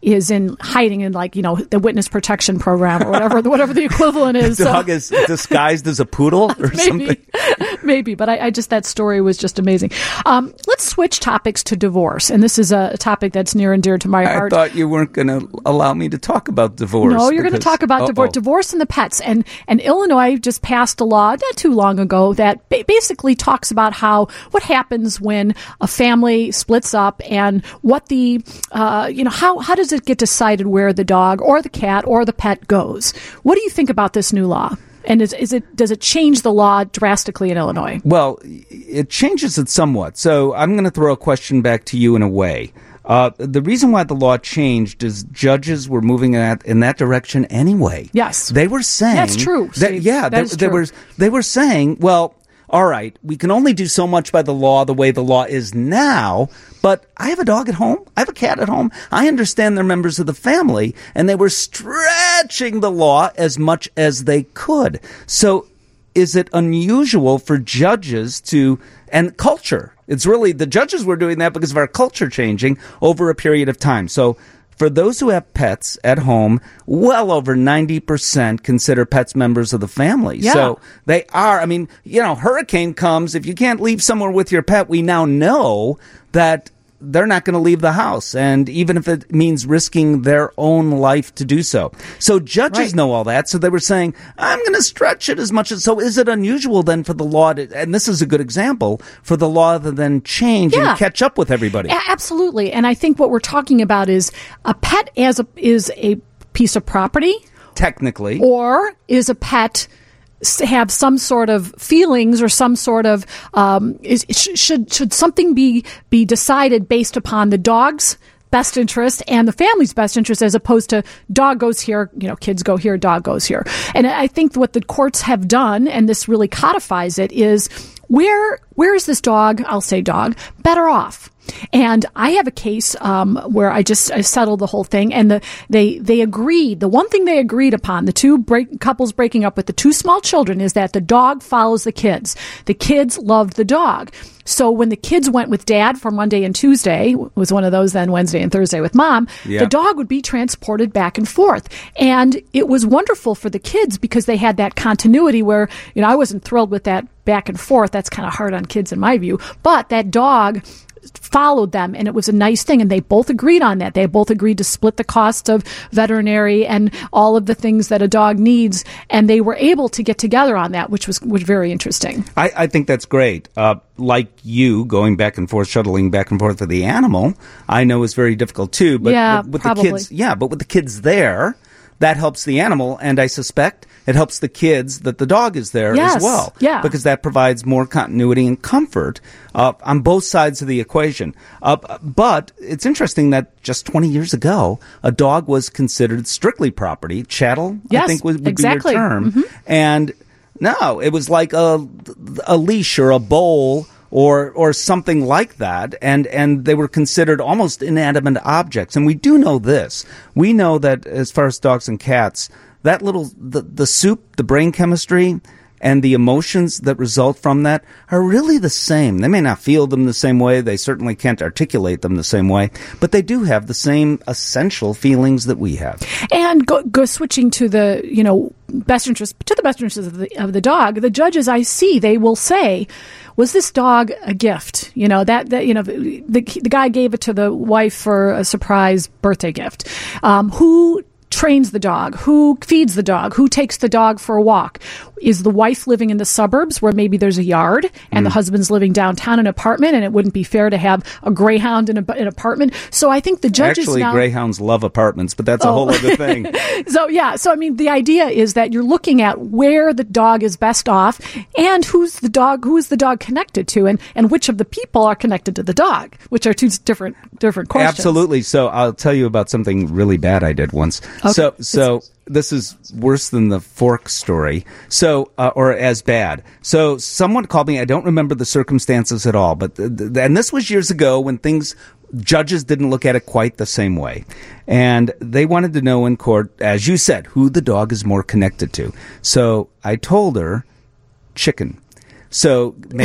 is in hiding in, like, you know, the witness protection program or whatever, whatever the equivalent is. The dog so. is disguised as a poodle or maybe, something. Maybe, but I, I just, that story was just amazing. Um, let's switch topics to divorce. And this is a topic that's near and dear to my I heart. I thought you weren't going to allow me to talk about divorce. No, you're going to talk about uh-oh. divorce, divorce and the pets. And, and Illinois just passed a law not too long ago that ba- basically talks about how, what happens when a family splits up and what the, uh, you know, how, how does it get decided where the dog or the cat or the pet goes? What do you think about this new law? And is, is it does it change the law drastically in Illinois? Well, it changes it somewhat. So I'm going to throw a question back to you in a way. Uh, the reason why the law changed is judges were moving in that, in that direction anyway. Yes. They were saying... That's true, That, Steve. yeah, That they, is they, true. were, they were saying, well, all right, we can only do so much by the law the way the law is now, but I have a dog at home. I have a cat at home. I understand they're members of the family, and they were stretching the law as much as they could. So is it unusual for judges to, and culture, it's really, the judges were doing that because of our culture changing over a period of time. So for those who have pets at home, well over ninety percent consider pets members of the family. Yeah. So they are, I mean, you know, hurricane comes, if you can't leave somewhere with your pet, we now know that they're not going to leave the house, and even if it means risking their own life to do so. So judges Right. know all that, so they were saying, I'm going to stretch it as much as, so is it unusual then for the law to, and this is a good example, for the law to then change Yeah. and catch up with everybody? A- absolutely. And I think what we're talking about is a pet as a, is a piece of property, Technically. or is a pet s- have some sort of feelings or some sort of um, is, sh- should should something be be decided based upon the dog's best interest and the family's best interest, as opposed to dog goes here, you know, kids go here, dog goes here. And I think what the courts have done, and this really codifies it, is where where is this dog, I'll say dog, better off? And I have a case um, where I just I settled the whole thing, and the, they they agreed. The one thing they agreed upon, the two break, couples breaking up with the two small children, is that the dog follows the kids. The kids loved the dog. So when the kids went with dad for Monday and Tuesday, was one of those then Wednesday and Thursday with mom, Yeah. the dog would be transported back and forth. And it was wonderful for the kids because they had that continuity where, you know, I wasn't thrilled with that back and forth. That's kind of hard on kids in my view. But that dog followed them, and it was a nice thing, and they both agreed on that. They both agreed to split the cost of veterinary and all of the things that a dog needs, and they were able to get together on that, which was was very interesting. I, I think that's great. Uh, like you, going back and forth, shuttling back and forth with the animal, I know is very difficult too. But Yeah, with, with probably. the kids, yeah, but with the kids there, that helps the animal, and I suspect it helps the kids that the dog is there Yes, as well. yeah. Because that provides more continuity and comfort uh, on both sides of the equation. Uh, but it's interesting that just twenty years ago, a dog was considered strictly property. Chattel, Yes, I think would, would exactly. be your term. Mhm. And no, it was like a, a leash or a bowl or or something like that, and and they were considered almost inanimate objects. And we do know this. We know that as far as dogs and cats, that little the, the soup, the brain chemistry, and the emotions that result from that are really the same. They may not feel them the same way. They certainly can't articulate them the same way, but they do have the same essential feelings that we have. And go, go switching to the, you know, best interest, to the best interest of the, of the dog, the judges I see, they will say, was this dog a gift? You know, that, that you know, the, the guy gave it to the wife for a surprise birthday gift. Um, who trains the dog? Who feeds the dog? Who takes the dog for a walk? Is the wife living in the suburbs where maybe there's a yard and Mm. the husband's living downtown in an apartment, and it wouldn't be fair to have a greyhound in a, an apartment? So I think the judges Actually, now... greyhounds love apartments, but that's a Oh. whole other thing. So, yeah. So, I mean, the idea is that you're looking at where the dog is best off and who's the dog, who is the dog connected to, and, and which of the people are connected to the dog, which are two different, different questions. Absolutely. So I'll tell you about something really bad I did once. Okay. So, so this is worse than the fork story. So, uh, or as bad. So someone called me. I don't remember the circumstances at all, but, th- th- and this was years ago when things, judges didn't look at it quite the same way. And they wanted to know in court, as you said, who the dog is more connected to. So I told her chicken. So make,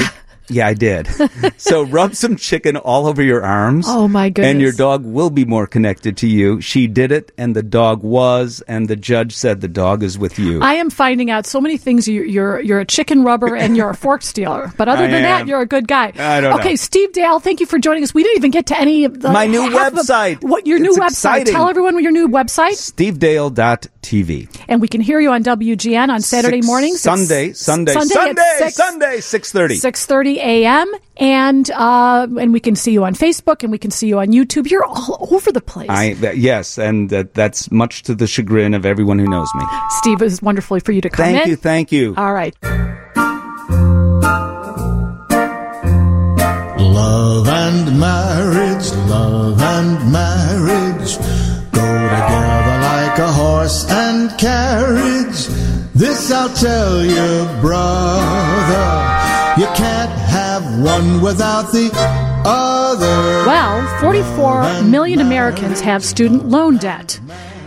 Yeah, I did. So rub some chicken all over your arms. Oh, my goodness. And your dog will be more connected to you. She did it, and the dog was, and the judge said the dog is with you. I am finding out so many things. You, you're you're a chicken rubber and you're a fork stealer. But other I than am. that, you're a good guy. I don't okay, know. Steve Dale, thank you for joining us. We didn't even get to any of the My new half of- website. what your It's new website? exciting. Tell everyone what your new website. steve dale dot t v. And we can hear you on W G N on Saturday Six- mornings. Sunday, Sunday, Sunday, Sunday, at six, Sunday, six thirty. six thirty a.m. And uh, and we can see you on Facebook and we can see you on YouTube. You're all over the place. I th- yes, and uh, that's much to the chagrin of everyone who knows me. Steve, it was wonderful for you to come Thank in. you, thank you. All right. Love and marriage, love and marriage go together like a horse and carriage. This I'll tell you, brother. You can't have one without the other. Well, forty-four million Americans have student loan debt,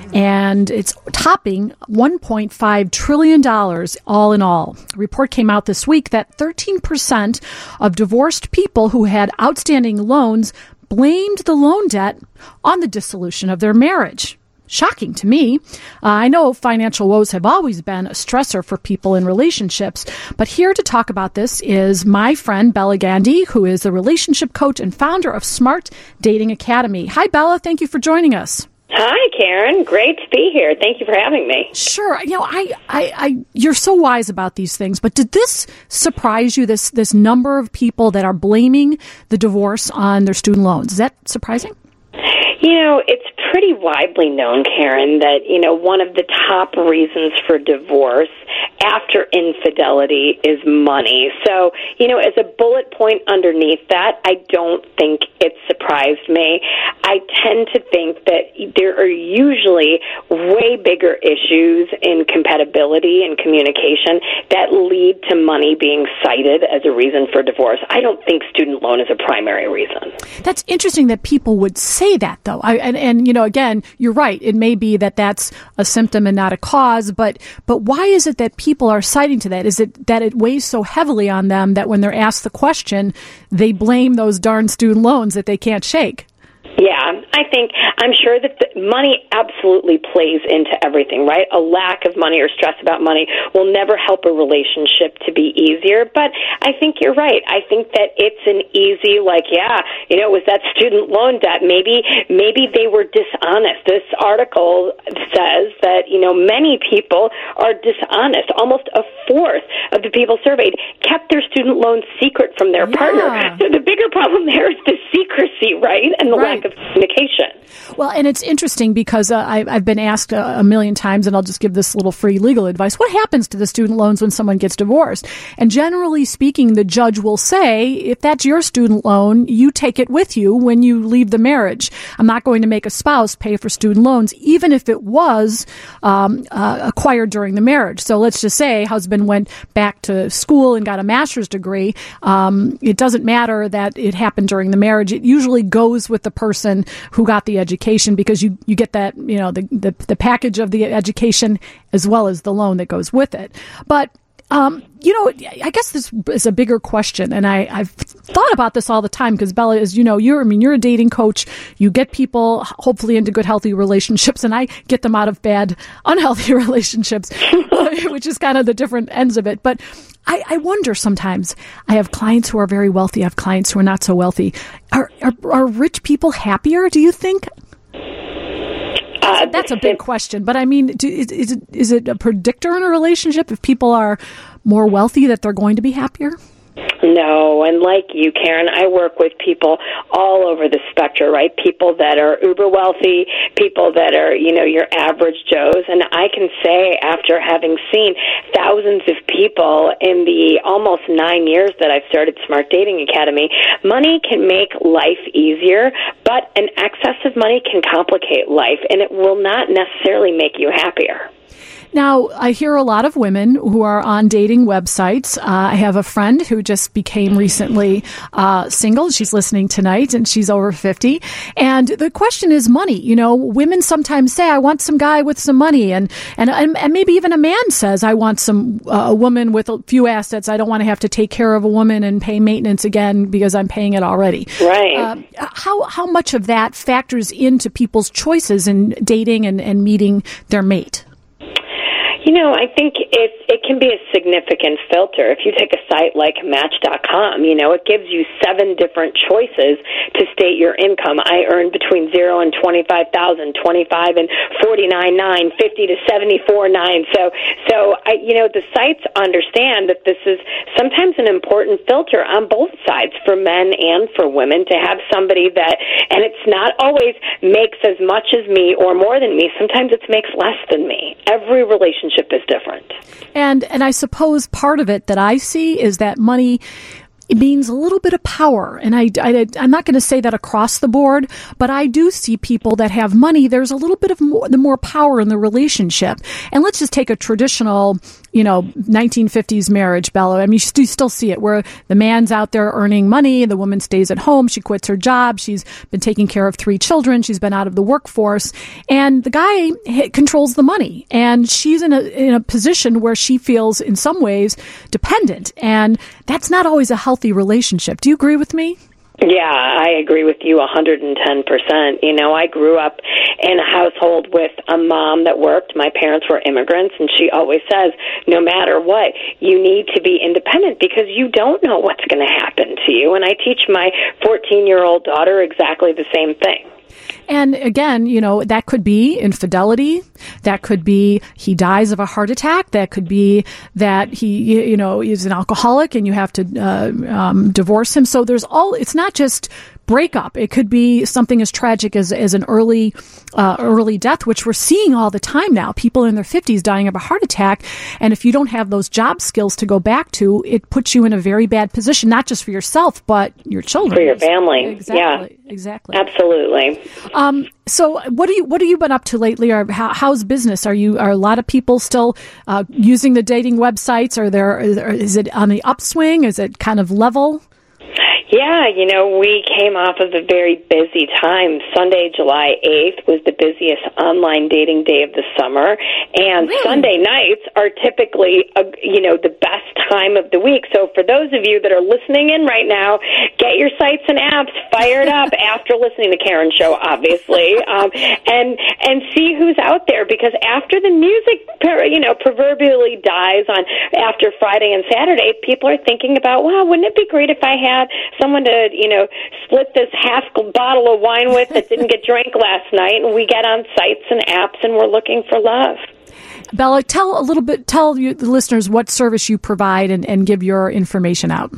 and it's topping one point five trillion dollars all in all. A report came out this week that thirteen percent of divorced people who had outstanding loans blamed the loan debt on the dissolution of their marriage. Shocking to me. Uh, I know financial woes have always been a stressor for people in relationships, but here to talk about this is my friend Bella Gandhi, who is a relationship coach and founder of Smart Dating Academy. Hi, Bella. Thank you for joining us. Hi, Karen. Great to be here. Thank you for having me. Sure. You know, I, I, I, you're so wise about these things, but did this surprise you, this, this number of people that are blaming the divorce on their student loans? Is that surprising? You know, it's pretty widely known, Karen, that, you know, one of the top reasons for divorce after infidelity is money. So, you know, as a bullet point underneath that, I don't think it surprised me. I tend to think that there are usually way bigger issues in compatibility and communication that lead to money being cited as a reason for divorce. I don't think student loan is a primary reason. That's interesting that people would say that, though. I, and, and, you know, again, you're right. It may be that that's a symptom and not a cause, but but why is it that people are citing to that? Is it that it weighs so heavily on them that when they're asked the question, they blame those darn student loans that they can't shake? Yeah, I think, I'm sure that the money absolutely plays into everything, right? A lack of money or stress about money will never help a relationship to be easier, but I think you're right. I think that it's an easy, like, yeah, you know, it was that student loan debt. Maybe, maybe they were dishonest. This article says that, you know, many people are dishonest. Almost a fourth of the people surveyed kept their student loans secret from their Yeah. partner. So the bigger problem there is the secrecy, right? And the Right. lack of communication. Well, and it's interesting because uh, I, I've been asked a, a million times, and I'll just give this little free legal advice. What happens to the student loans when someone gets divorced? And generally speaking, the judge will say, if that's your student loan, you take it with you when you leave the marriage. I'm not going to make a spouse pay for student loans, even if it was um, uh, acquired during the marriage. So let's just say husband went back to school and got a master's degree. Um, it doesn't matter that it happened during the marriage. It usually goes with the person who got the education, because you, you get that, you know, the, the, the package of the education as well as the loan that goes with it. But, um, you know, I guess this is a bigger question, and I, I've thought about this all the time because, Bella, as you know, you're, I mean, you're a dating coach. You get people hopefully into good, healthy relationships, and I get them out of bad, unhealthy relationships, which is kind of the different ends of it. But I, I wonder sometimes, I have clients who are very wealthy. I have clients who are not so wealthy. Are, are, are rich people happier, do you think? Uh, That's a big question, but I mean, do, is, is it is it a predictor in a relationship if people are more wealthy that they're going to be happier? No, and like you, Karen, I work with people all over the spectrum, right? People that are uber wealthy, people that are, you know, your average Joes. And I can say, after having seen thousands of people in the almost nine years that I've started Smart Dating Academy, money can make life easier, but an excess of money can complicate life, and it will not necessarily make you happier. Now, I hear a lot of women who are on dating websites. Uh, I have a friend who just became recently uh, single. She's listening tonight, and she's over fifty. And the question is money. You know, women sometimes say, I want some guy with some money. And, and, and maybe even a man says, I want some uh, a woman with a few assets. I don't want to have to take care of a woman and pay maintenance again because I'm paying it already. Right. Uh, how, how much of that factors into people's choices in dating and, and meeting their mate? You know, I think it it can be a significant filter. If you take a site like Match dot com, you know, it gives you seven different choices to state your income. I earn between zero and twenty-five thousand, twenty-five and forty-nine nine, fifty to seventy-four nine. So, so I, you know, the sites understand that this is sometimes an important filter on both sides for men and for women to have somebody that, and it's not always makes as much as me or more than me. Sometimes it makes less than me. Every relationship is different. And and I suppose part of it that I see is that money means a little bit of power. And I, I, I'm not going to say that across the board, but I do see people that have money. There's a little bit of more, the more power in the relationship. And let's just take a traditional, you know, nineteen fifties marriage, Bella. I mean, you still, you still see it where the man's out there earning money, the woman stays at home, she quits her job, she's been taking care of three children, she's been out of the workforce, and the guy controls the money. And she's in a, in a position where she feels in some ways dependent. And that's not always a healthy relationship. Do you agree with me? Yeah, I agree with you one hundred ten percent. You know, I grew up in a household with a mom that worked. My parents were immigrants, and she always says, no matter what, you need to be independent because you don't know what's going to happen to you. And I teach my fourteen-year-old daughter exactly the same thing. And again, you know, that could be infidelity. That could be he dies of a heart attack. That could be that he, you know, is an alcoholic and you have to uh, um, divorce him. So there's all, it's not just breakup. It could be something as tragic as, as an early, uh, early death, which we're seeing all the time now. People in their fifties dying of a heart attack. And if you don't have those job skills to go back to, it puts you in a very bad position, not just for yourself, but your children. For your family. Exactly. Yeah. Exactly. Absolutely. Um, so what do you, what have you been up to lately? Or how, how's business? Are you, are a lot of people still, uh, using the dating websites? Are there, is it on the upswing? Is it kind of level? Yeah, you know, we came off of a very busy time. Sunday, July eighth was the busiest online dating day of the summer, and really? Sunday nights are typically, a, you know, the best time of the week. So for those of you that are listening in right now, get your sites and apps fired up after listening to Karen's show, obviously, um, and and see who's out there, because after the music, you know, proverbially dies on after Friday and Saturday, people are thinking about, wow, wouldn't it be great if I had someone to, you know, split this half bottle of wine with that didn't get drank last night, and we get on sites and apps and we're looking for love. Bella, tell a little bit, tell you, the listeners what service you provide and, and give your information out.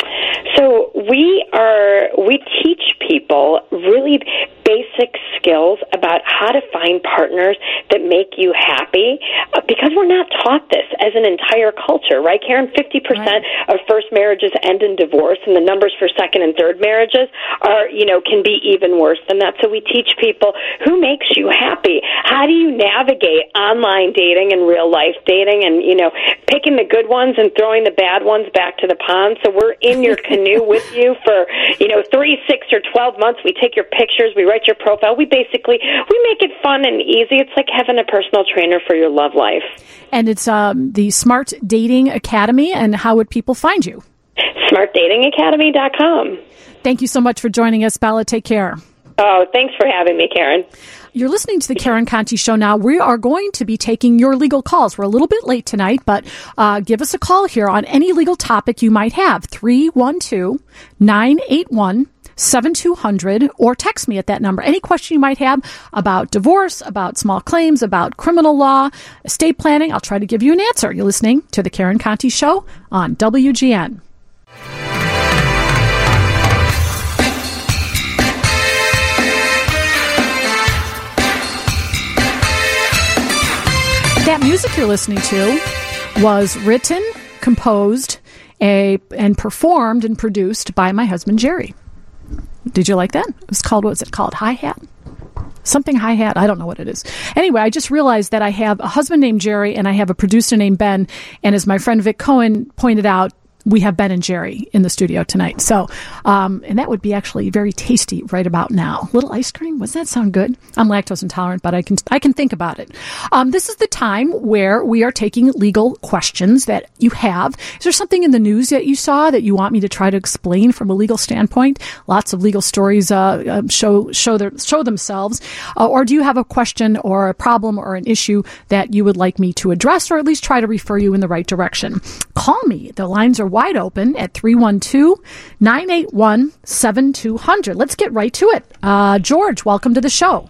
So we are, we teach people really basic skills about how to find partners that make you happy, uh, because we're not taught this as an entire culture, right, Karen? fifty percent right. of first marriages end in divorce, and the numbers for second and third marriages are, you know, can be even worse than that. So we teach people who makes you happy. How do you navigate online dating and real life dating, and, you know, picking the good ones and throwing the bad ones back to the pond. So we're in your canoe with you for, you know, three, six, or twelve months. We take your pictures, we write your profile. We basically, we make it fun and easy. It's like having a personal trainer for your love life. And it's um, the Smart Dating Academy. And how would people find you? smart dating academy dot com. Thank you so much for joining us, Bella. Take care. Oh, thanks for having me, Karen. You're listening to the Karen Conti Show now. We are going to be taking your legal calls. We're a little bit late tonight, but uh, give us a call here on any legal topic you might have. three one two, nine eight one, seven two zero zero, or text me at that number. Any question you might have about divorce, about small claims, about criminal law, estate planning, I'll try to give you an answer. You're listening to the Karen Conti Show on W G N. That music you're listening to was written, composed, a, and performed and produced by my husband, Jerry. Did you like that? It was called, what was it called? Hi-Hat? something hi-hat. I don't know what it is. Anyway, I just realized that I have a husband named Jerry and I have a producer named Ben. And as my friend Vic Cohen pointed out, we have Ben and Jerry in the studio tonight. So, um, and that would be actually very tasty right about now. Little ice cream. Does that sound good? I'm lactose intolerant, but I can, I can think about it. Um, this is the time where we are taking legal questions that you have. Is there something in the news that you saw that you want me to try to explain from a legal standpoint? Lots of legal stories, uh, uh show, show their, show themselves. Uh, or do you have a question or a problem or an issue that you would like me to address, or at least try to refer you in the right direction? Call me. The lines are wide open at three one two, nine eight one, seven two zero zero. Let's get right to it. Uh, George, welcome to the show.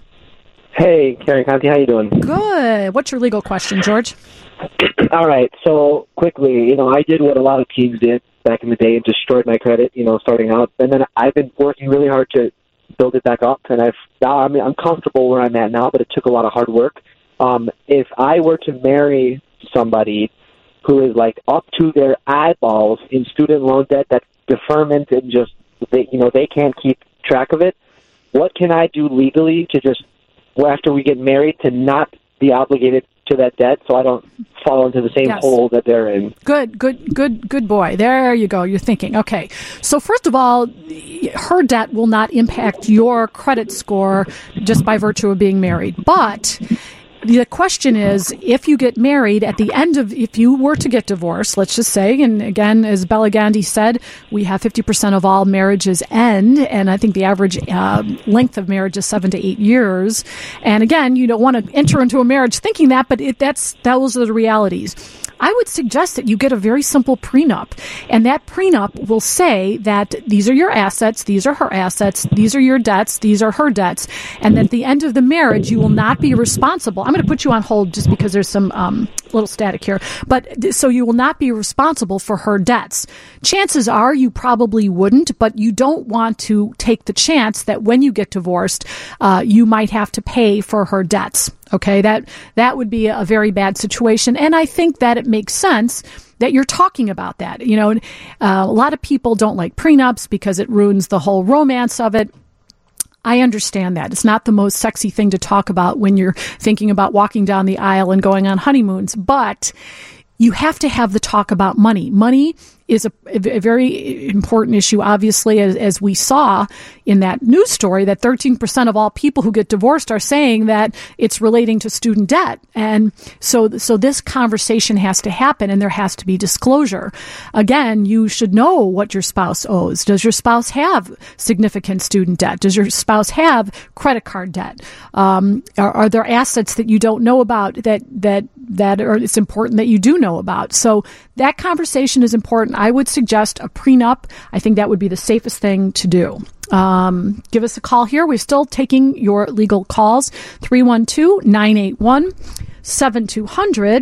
Hey, Karen Conti, how you doing? Good. What's your legal question, George? All right. So quickly, you know, I did what a lot of teens did back in the day and destroyed my credit, you know, starting out. And then I've been working really hard to build it back up. And I've now, I mean, I'm comfortable where I'm at now, but it took a lot of hard work. Um, if I were to marry somebody who is like up to their eyeballs in student loan debt, that's deferment and just, they, you know, they can't keep track of it, what can I do legally to just, well, after we get married, to not be obligated to that debt so I don't fall into the same Yes. hole that they're in? Good, good, good, good boy. There you go. You're thinking. Okay. So first of all, her debt will not impact your credit score just by virtue of being married. But the question is, if you get married at the end of, if you were to get divorced, let's just say, and again, as Bella Gandhi said, we have fifty percent of all marriages end, and I think the average uh, length of marriage is seven to eight years. And again, you don't want to enter into a marriage thinking that, but it, that's those are the realities. I would suggest that you get a very simple prenup, and that prenup will say that these are your assets, these are her assets, these are your debts, these are her debts, and at the end of the marriage, you will not be responsible. I'm going to put you on hold just because there's some um, little static here, but so you will not be responsible for her debts. Chances are you probably wouldn't, but you don't want to take the chance that when you get divorced, uh, you might have to pay for her debts. Okay, that that would be a very bad situation, and I think that it makes sense that you're talking about that. You know, uh, a lot of people don't like prenups because it ruins the whole romance of it. I understand that. It's not the most sexy thing to talk about when you're thinking about walking down the aisle and going on honeymoons, but you have to have the talk about money. Money is a, a very important issue, obviously, as, as we saw in that news story, that thirteen percent of all people who get divorced are saying that it's relating to student debt. And so, so this conversation has to happen, and there has to be disclosure. Again, you should know what your spouse owes. Does your spouse have significant student debt? Does your spouse have credit card debt? Um, are, are there assets that you don't know about that, that, that are, it's important that you do know about? So that conversation is important. I would suggest a prenup. I think that would be the safest thing to do. Um, give us a call here. We're still taking your legal calls. three one two, nine eight one, seven two zero zero.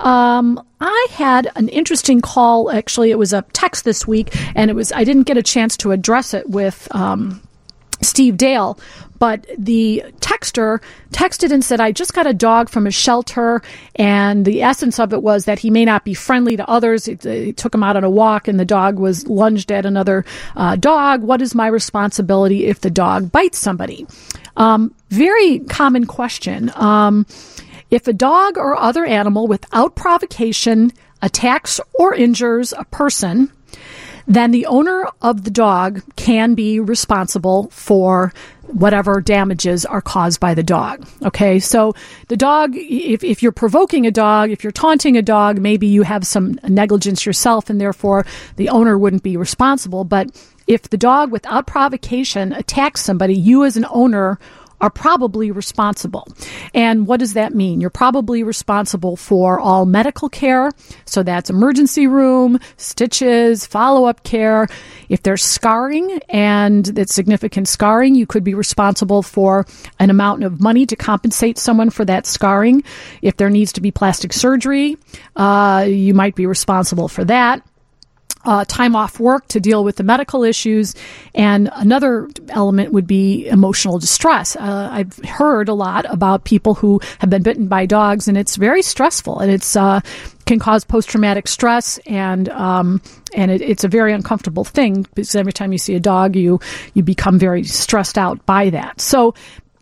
Um, I had an interesting call. Actually, it was a text this week, and it was, I didn't get a chance to address it with, um, Steve Dale, but the texter texted and said, I just got a dog from a shelter, and the essence of it was that he may not be friendly to others. It, it took him out on a walk, and the dog was lunged at another uh, dog. What is my responsibility if the dog bites somebody? Um, very common question. Um, if a dog or other animal without provocation attacks or injures a person, then the owner of the dog can be responsible for whatever damages are caused by the dog. Okay, so the dog, if, if you're provoking a dog, if you're taunting a dog, maybe you have some negligence yourself, and therefore the owner wouldn't be responsible. But if the dog without provocation attacks somebody, you as an owner are probably responsible. And what does that mean? You're probably responsible for all medical care. So that's emergency room, stitches, follow-up care. If there's scarring and it's significant scarring, you could be responsible for an amount of money to compensate someone for that scarring. If there needs to be plastic surgery, uh, you might be responsible for that. Uh, time off work to deal with the medical issues. And another element would be emotional distress. Uh, I've heard a lot about people who have been bitten by dogs, and it's very stressful, and it's uh, can cause post-traumatic stress, and um, and it, it's a very uncomfortable thing, because every time you see a dog, you you become very stressed out by that. So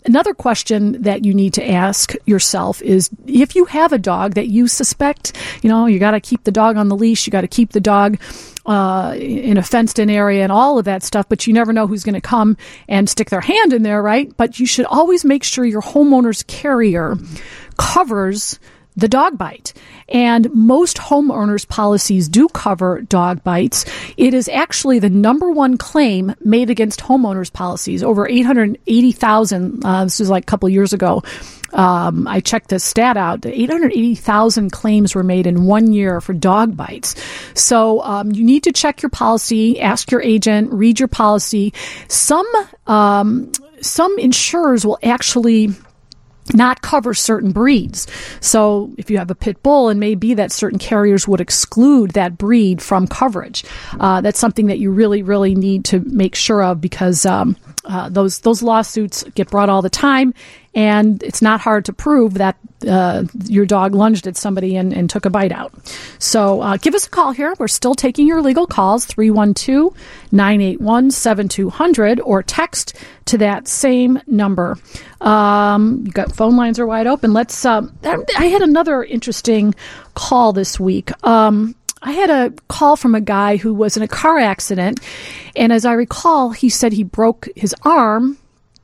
another question that you need to ask yourself is if you have a dog that you suspect, you know, you got to keep the dog on the leash, you got to keep the dog uh, in a fenced-in area and all of that stuff, but you never know who's going to come and stick their hand in there, right? But you should always make sure your homeowner's carrier covers the dog bite. And most homeowners' policies do cover dog bites. It is actually the number one claim made against homeowners' policies. Over eight hundred eighty thousand, uh, this was like a couple of years ago, um, I checked this stat out, eight hundred eighty thousand claims were made in one year for dog bites. So um, you need to check your policy, ask your agent, read your policy. Some, um, some insurers will actually not cover certain breeds. So if you have a pit bull, and maybe that certain carriers would exclude that breed from coverage. Uh, that's something that you really, really need to make sure of, because um, uh, those those lawsuits get brought all the time, and it's not hard to prove that uh, your dog lunged at somebody and, and took a bite out. So uh, give us a call here. We're still taking your legal calls, three one two, nine eight one, seven two zero zero, or text to that same number. Um, you got phone lines are wide open. Let's. Uh, I had another interesting call this week. Um, I had a call from a guy who was in a car accident, and as I recall, he said he broke his arm,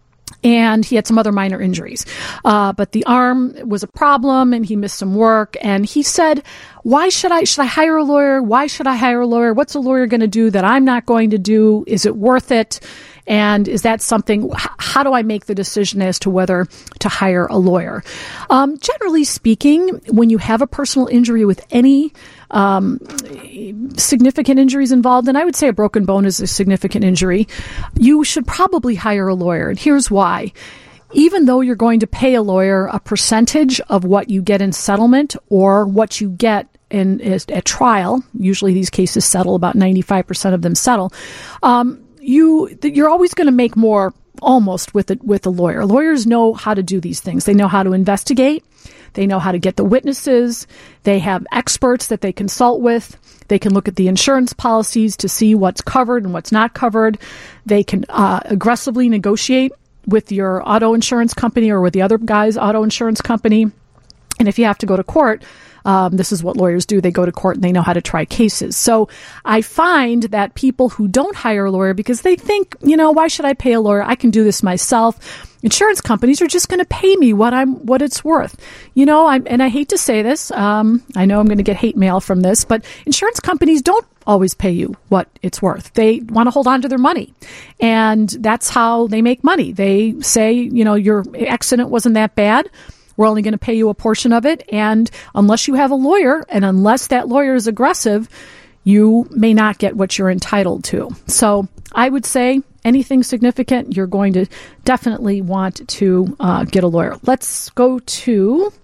and he had some other minor injuries. Uh, but the arm was a problem, and he missed some work. And he said, why should I, should I hire a lawyer? Why should I hire a lawyer? What's a lawyer going to do that I'm not going to do? Is it worth it? And is that something, how do I make the decision as to whether to hire a lawyer? Um, generally speaking, when you have a personal injury with any um, significant injuries involved, and I would say a broken bone is a significant injury, you should probably hire a lawyer. And here's why. Even though you're going to pay a lawyer a percentage of what you get in settlement or what you get in at trial, usually these cases settle, about ninety-five percent of them settle, um, you, you're always going to make more almost with a, with a lawyer. Lawyers know how to do these things. They know how to investigate. They know how to get the witnesses. They have experts that they consult with. They can look at the insurance policies to see what's covered and what's not covered. They can uh, aggressively negotiate with your auto insurance company or with the other guy's auto insurance company. And if you have to go to court, Um, this is what lawyers do. They go to court and they know how to try cases. So I find that people who don't hire a lawyer because they think, you know, why should I pay a lawyer? I can do this myself. Insurance companies are just going to pay me what I'm, what it's worth. You know, I'm, and I hate to say this. Um, I know I'm going to get hate mail from this, but insurance companies don't always pay you what it's worth. They want to hold on to their money, and that's how they make money. They say, you know, your accident wasn't that bad. We're only going to pay you a portion of it. And unless you have a lawyer, and unless that lawyer is aggressive, you may not get what you're entitled to. So I would say anything significant, you're going to definitely want to uh, get a lawyer. Let's go to,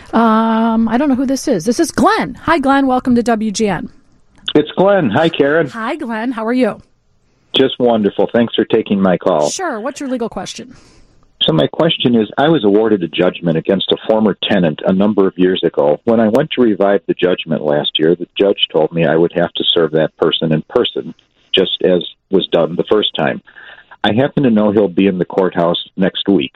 um, I don't know who this is. This is Glenn. Hi, Glenn. Welcome to W G N. It's Glenn. Hi, Karen. Hi, Glenn. How are you? Just wonderful. Thanks for taking my call. Sure. What's your legal question? So my question is, I was awarded a judgment against a former tenant a number of years ago. When I went to revive the judgment last year, the judge told me I would have to serve that person in person, just as was done the first time. I happen to know he'll be in the courthouse next week.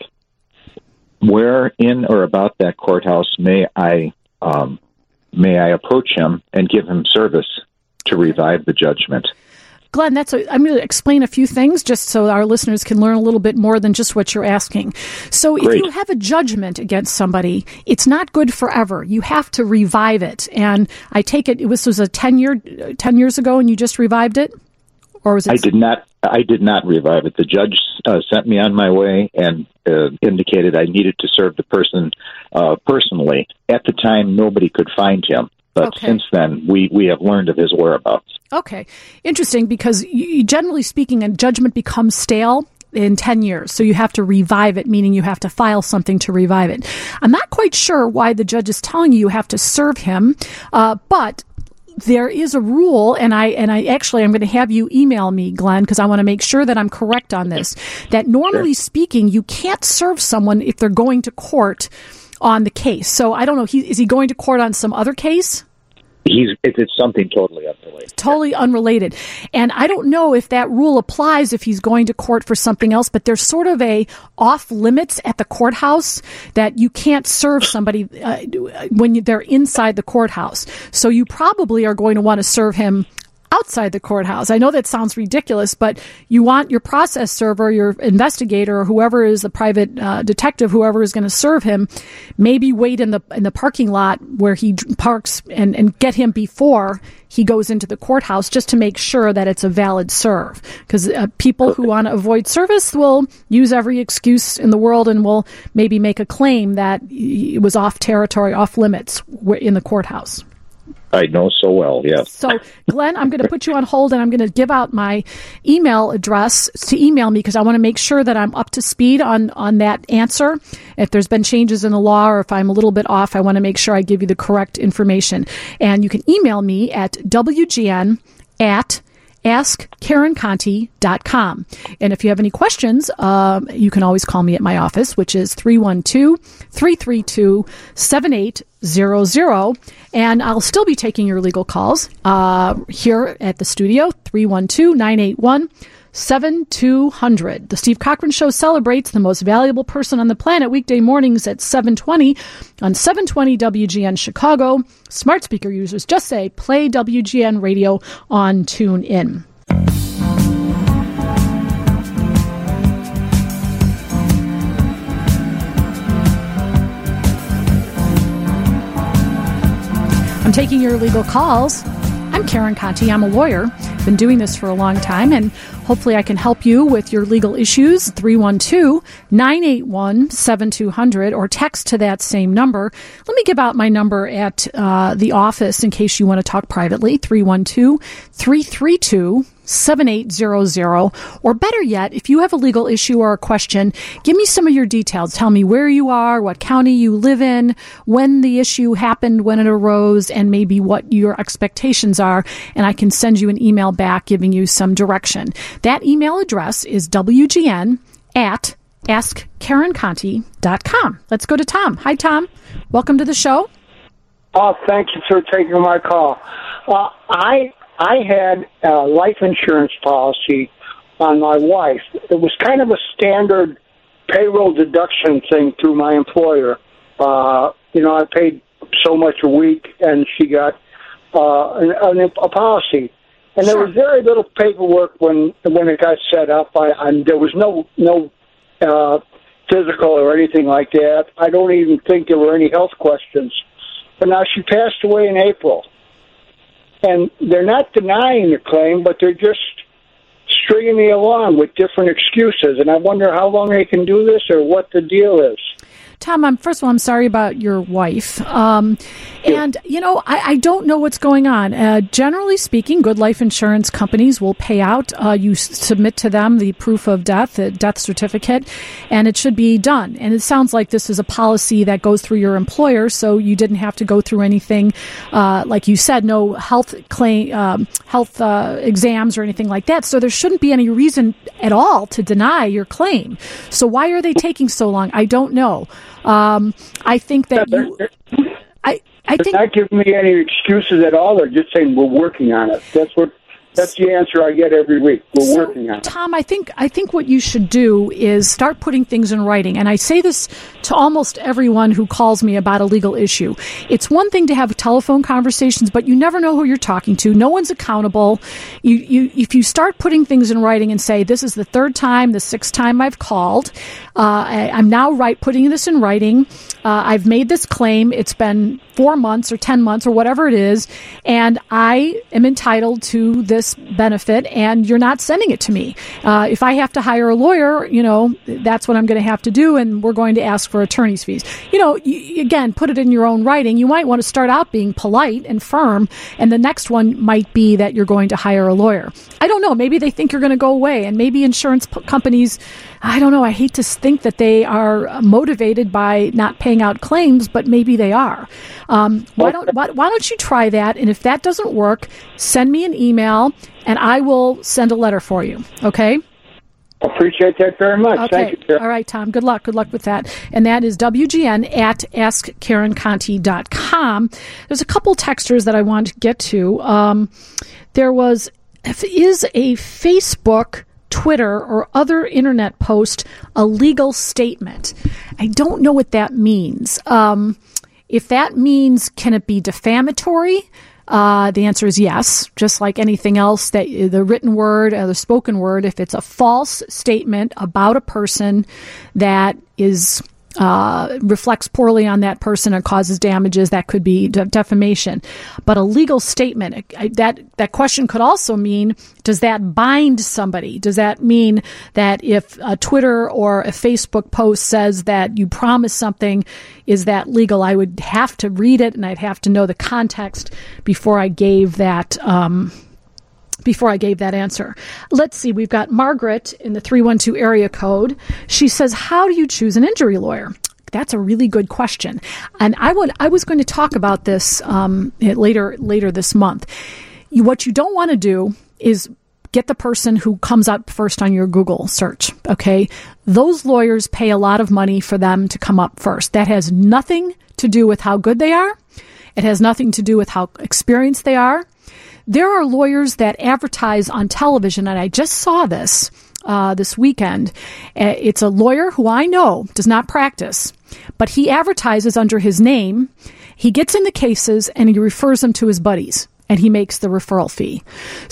Where in or about that courthouse may I um, may I approach him and give him service to revive the judgment? Glenn, that's a, I'm going to explain a few things just so our listeners can learn a little bit more than just what you're asking. So Great. If you have a judgment against somebody, it's not good forever. You have to revive it. And I take it, it was, was a ten year, ten years ago and you just revived it? Or was it? I did not, I did not revive it. The judge uh, sent me on my way and uh, indicated I needed to serve the person uh, personally. At the time, nobody could find him. But okay. Since then, we, we have learned of his whereabouts. Okay. Interesting, because you, generally speaking, a judgment becomes stale in ten years. So you have to revive it, meaning you have to file something to revive it. I'm not quite sure why the judge is telling you you have to serve him, uh, but there is a rule, and I and I actually I'm going to have you email me, Glenn, because I want to make sure that I'm correct on this, that normally sure. speaking, you can't serve someone if they're going to court on the case. So I don't know, he, is he going to court on some other case? He's it's, it's something totally unrelated. Totally unrelated. And I don't know if that rule applies if he's going to court for something else, but there's sort of a off limits at the courthouse that you can't serve somebody uh, when you, they're inside the courthouse. So you probably are going to want to serve him outside the courthouse. I know that sounds ridiculous, but you want your process server, your investigator, or whoever is the private uh, detective, whoever is going to serve him, maybe wait in the in the parking lot where he parks and, and get him before he goes into the courthouse, just to make sure that it's a valid serve. Because uh, people who want to avoid service will use every excuse in the world and will maybe make a claim that it was off territory, off limits in the courthouse. I know so well, yes. So, Glenn, I'm going to put you on hold, and I'm going to give out my email address to email me because I want to make sure that I'm up to speed on, on that answer. If there's been changes in the law or if I'm a little bit off, I want to make sure I give you the correct information. And you can email me at W G N at ask karen conti dot com. And if you have any questions, um, you can always call me at my office, which is three one two, three three two, seven eight zero zero. And I'll still be taking your legal calls uh, here at the studio, three one two, nine eight one, seven two zero zero. The Steve Cochran Show celebrates the most valuable person on the planet weekday mornings at seven twenty on seven twenty W G N Chicago. Smart speaker users just say play W G N radio on TuneIn. I'm taking your legal calls. I'm Karen Conti. I'm a lawyer. I've been doing this for a long time, and hopefully I can help you with your legal issues. three one two, nine eight one, seven two zero zero or text to that same number. Let me give out my number at uh, the office in case you want to talk privately. three one two, three three two, seven eight zero zero. Or better yet, if you have a legal issue or a question, give me some of your details. Tell me where you are, what county you live in, when the issue happened, when it arose, and maybe what your expectations are. And I can send you an email back giving you some direction. That email address is W G N at ask karen conti dot com. Let's go to Tom. Hi, Tom. Welcome to the show. Oh, thank you for taking my call. Uh, I I had a life insurance policy on my wife. It was kind of a standard payroll deduction thing through my employer. Uh, you know, I paid so much a week, and she got uh, an, an, a policy. And there was very little paperwork when when it got set up. I, I there was no no uh, physical or anything like that. I don't even think there were any health questions. But now she passed away in April, and they're not denying the claim, but they're just stringing me along with different excuses. And I wonder how long they can do this or what the deal is. Tom, I'm, first of all, I'm sorry about your wife. Um, and, you know, I, I don't know what's going on. Uh, generally speaking, good life insurance companies will pay out. Uh, you s- submit to them the proof of death, the death certificate, and it should be done. And it sounds like this is a policy that goes through your employer, so you didn't have to go through anything, uh, like you said, no health claim, um, health uh, exams or anything like that. So there shouldn't be any reason at all to deny your claim. So why are they taking so long? I don't know. Um, I think that you, I, I think they're not giving me any excuses at all. They're just saying we're working on it. That's what. That's the answer I get every week. We're so, working on it. Tom, I think I think what you should do is start putting things in writing. And I say this to almost everyone who calls me about a legal issue. It's one thing to have telephone conversations, but you never know who you're talking to. No one's accountable. You, you, if you start putting things in writing and say, this is the third time, the sixth time I've called, uh, I, I'm now right putting this in writing. Uh, I've made this claim. It's been four months or ten months or whatever it is, and I am entitled to this benefit, and you're not sending it to me. Uh, if I have to hire a lawyer, you know, that's what I'm going to have to do, and we're going to ask for attorney's fees. You know, you, again, put it in your own writing. You might want to start out being polite and firm, and the next one might be that you're going to hire a lawyer. I don't know. Maybe they think you're going to go away, and maybe insurance p- companies, I don't know, I hate to think that they are motivated by not paying out claims, but maybe they are. Um, why don't why, why don't you try that? And if that doesn't work, send me an email, and I will send a letter for you. Okay? Appreciate that very much. Okay. Thank you, Karen. All right, Tom. Good luck. Good luck with that. And that is W G N at ask karen conti dot com. There's a couple texters that I want to get to. Um, there was, is a Facebook, Twitter, or other internet post a legal statement? I don't know what that means. Um, if that means, can it be defamatory? Uh, the answer is yes. Just like anything else, that the written word or the spoken word, if it's a false statement about a person that is uh, reflects poorly on that person or causes damages, that could be de- defamation. But a legal statement, I, that that question could also mean, does that bind somebody? Does that mean that if a Twitter or a Facebook post says that you promise something, is that legal? I would have to read it and I'd have to know the context before I gave that um Before I gave that answer. Let's see. We've got Margaret in the three one two area code. She says, how do you choose an injury lawyer? That's a really good question. And I would, I was going to talk about this um, later, later this month. You, what you don't want to do is get the person who comes up first on your Google search. Okay. Those lawyers pay a lot of money for them to come up first. That has nothing to do with how good they are. It has nothing to do with how experienced they are. There are lawyers that advertise on television, and I just saw this uh, this weekend. It's a lawyer who I know does not practice, but he advertises under his name. He gets in the cases, and he refers them to his buddies, and he makes the referral fee.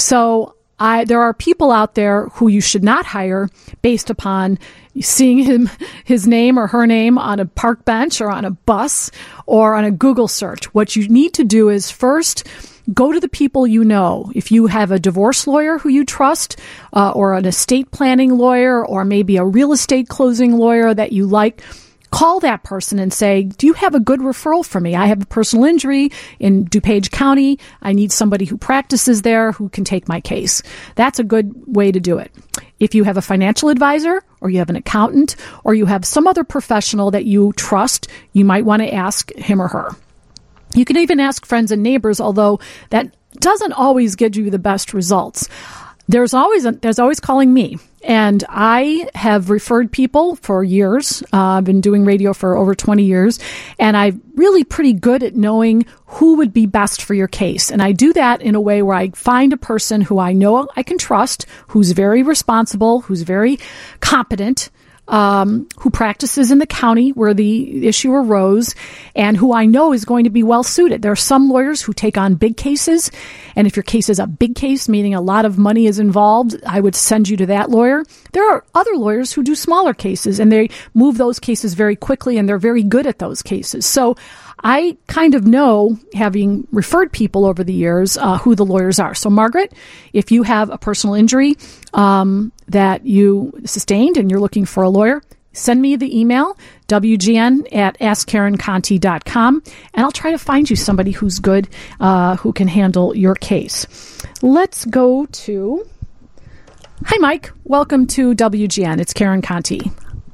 So I, there are people out there who you should not hire based upon seeing him, his name or her name on a park bench or on a bus or on a Google search. What you need to do is first go to the people you know. If you have a divorce lawyer who you trust, uh, or an estate planning lawyer, or maybe a real estate closing lawyer that you like, call that person and say, do you have a good referral for me? I have a personal injury in DuPage County. I need somebody who practices there who can take my case. That's a good way to do it. If you have a financial advisor, or you have an accountant, or you have some other professional that you trust, you might want to ask him or her. You can even ask friends and neighbors, although that doesn't always get you the best results. There's always a, there's always calling me, and I have referred people for years. Uh, I've been doing radio for over twenty years, and I'm really pretty good at knowing who would be best for your case. And I do that in a way where I find a person who I know I can trust, who's very responsible, who's very competent, Um, who practices in the county where the issue arose, and who I know is going to be well suited. There are some lawyers who take on big cases, and if your case is a big case, meaning a lot of money is involved, I would send you to that lawyer. There are other lawyers who do smaller cases, and they move those cases very quickly, and they're very good at those cases. So I kind of know, having referred people over the years, uh, who the lawyers are. So, Margaret, if you have a personal injury um, that you sustained and you're looking for a lawyer, send me the email, W G N at ask karen conti dot com, and I'll try to find you somebody who's good, uh, who can handle your case. Let's go to... Hi, Mike. Welcome to W G N. It's Karen Conti.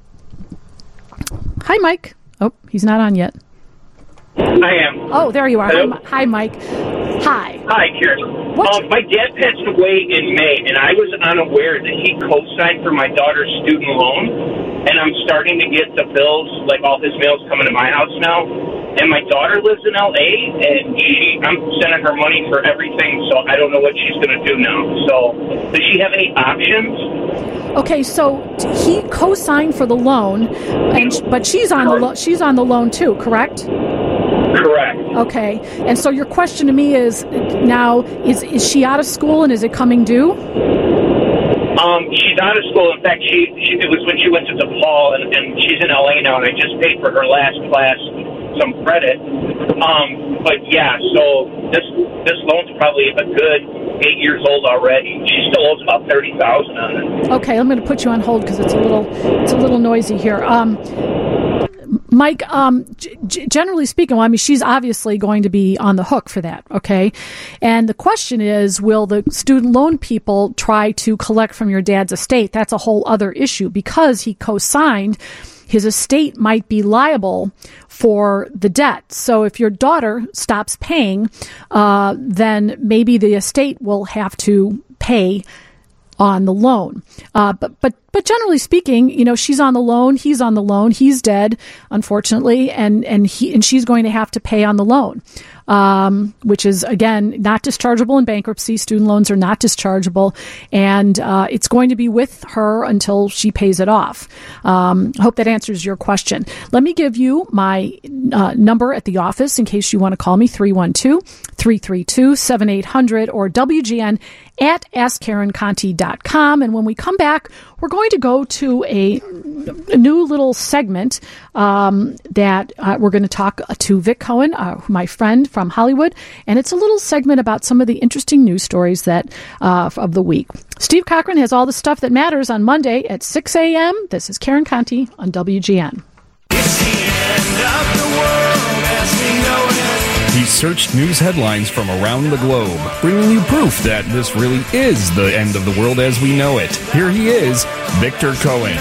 Hi, Mike. Oh, he's not on yet. I am. Oh, there you are. Hi, Hello? Mi- Hi, Mike. Hi. Hi, Karen. Um, my dad passed away in May, and I was unaware that he co-signed for my daughter's student loan, and I'm starting to get the bills, like all his mail's coming to my house now. And my daughter lives in L A, and she, I'm sending her money for everything, so I don't know what she's going to do now. So, does she have any options? Okay, so he co-signed for the loan, and but she's on the lo- she's on the loan too, correct? Correct. Okay, and so your question to me is now: is is she out of school and is it coming due? Um, she's out of school. In fact, she, she it was when she went to DePaul, and, and she's in L A now, and I just paid for her last class some credit. Um, but yeah, so this this loan's probably a good eight years old already. She still owes about thirty thousand on it. Okay, I'm going to put you on hold because it's a little it's a little noisy here. Um, Mike, um, g- generally speaking, well, I mean, she's obviously going to be on the hook for that, okay? And the question is, will the student loan people try to collect from your dad's estate? That's a whole other issue because he co-signed. His estate might be liable for the debt. So if your daughter stops paying, uh, then maybe the estate will have to pay on the loan. Uh, but, but but generally speaking, you know, she's on the loan. He's on the loan. He's dead, unfortunately, and and he and she's going to have to pay on the loan. Um, which is, again, not dischargeable in bankruptcy. Student loans are not dischargeable, and uh, it's going to be with her until she pays it off. Um, I hope that answers your question. Let me give you my uh, number at the office in case you want to call me, three one two, three three two, seven eight zero zero or W G N at ask karen conti dot com. And when we come back, we're going to go to a, a new little segment um, that uh, we're going to talk to Vic Cohen, uh, my friend from Hollywood, and it's a little segment about some of the interesting news stories that uh, of the week. Steve Cochran has all the stuff that matters on Monday at six a.m. This is Karen Conti on W G N. It's the end of the world as we know it. He searched news headlines from around the globe, bringing you proof that this really is the end of the world as we know it. Here he is, Victor Cohen.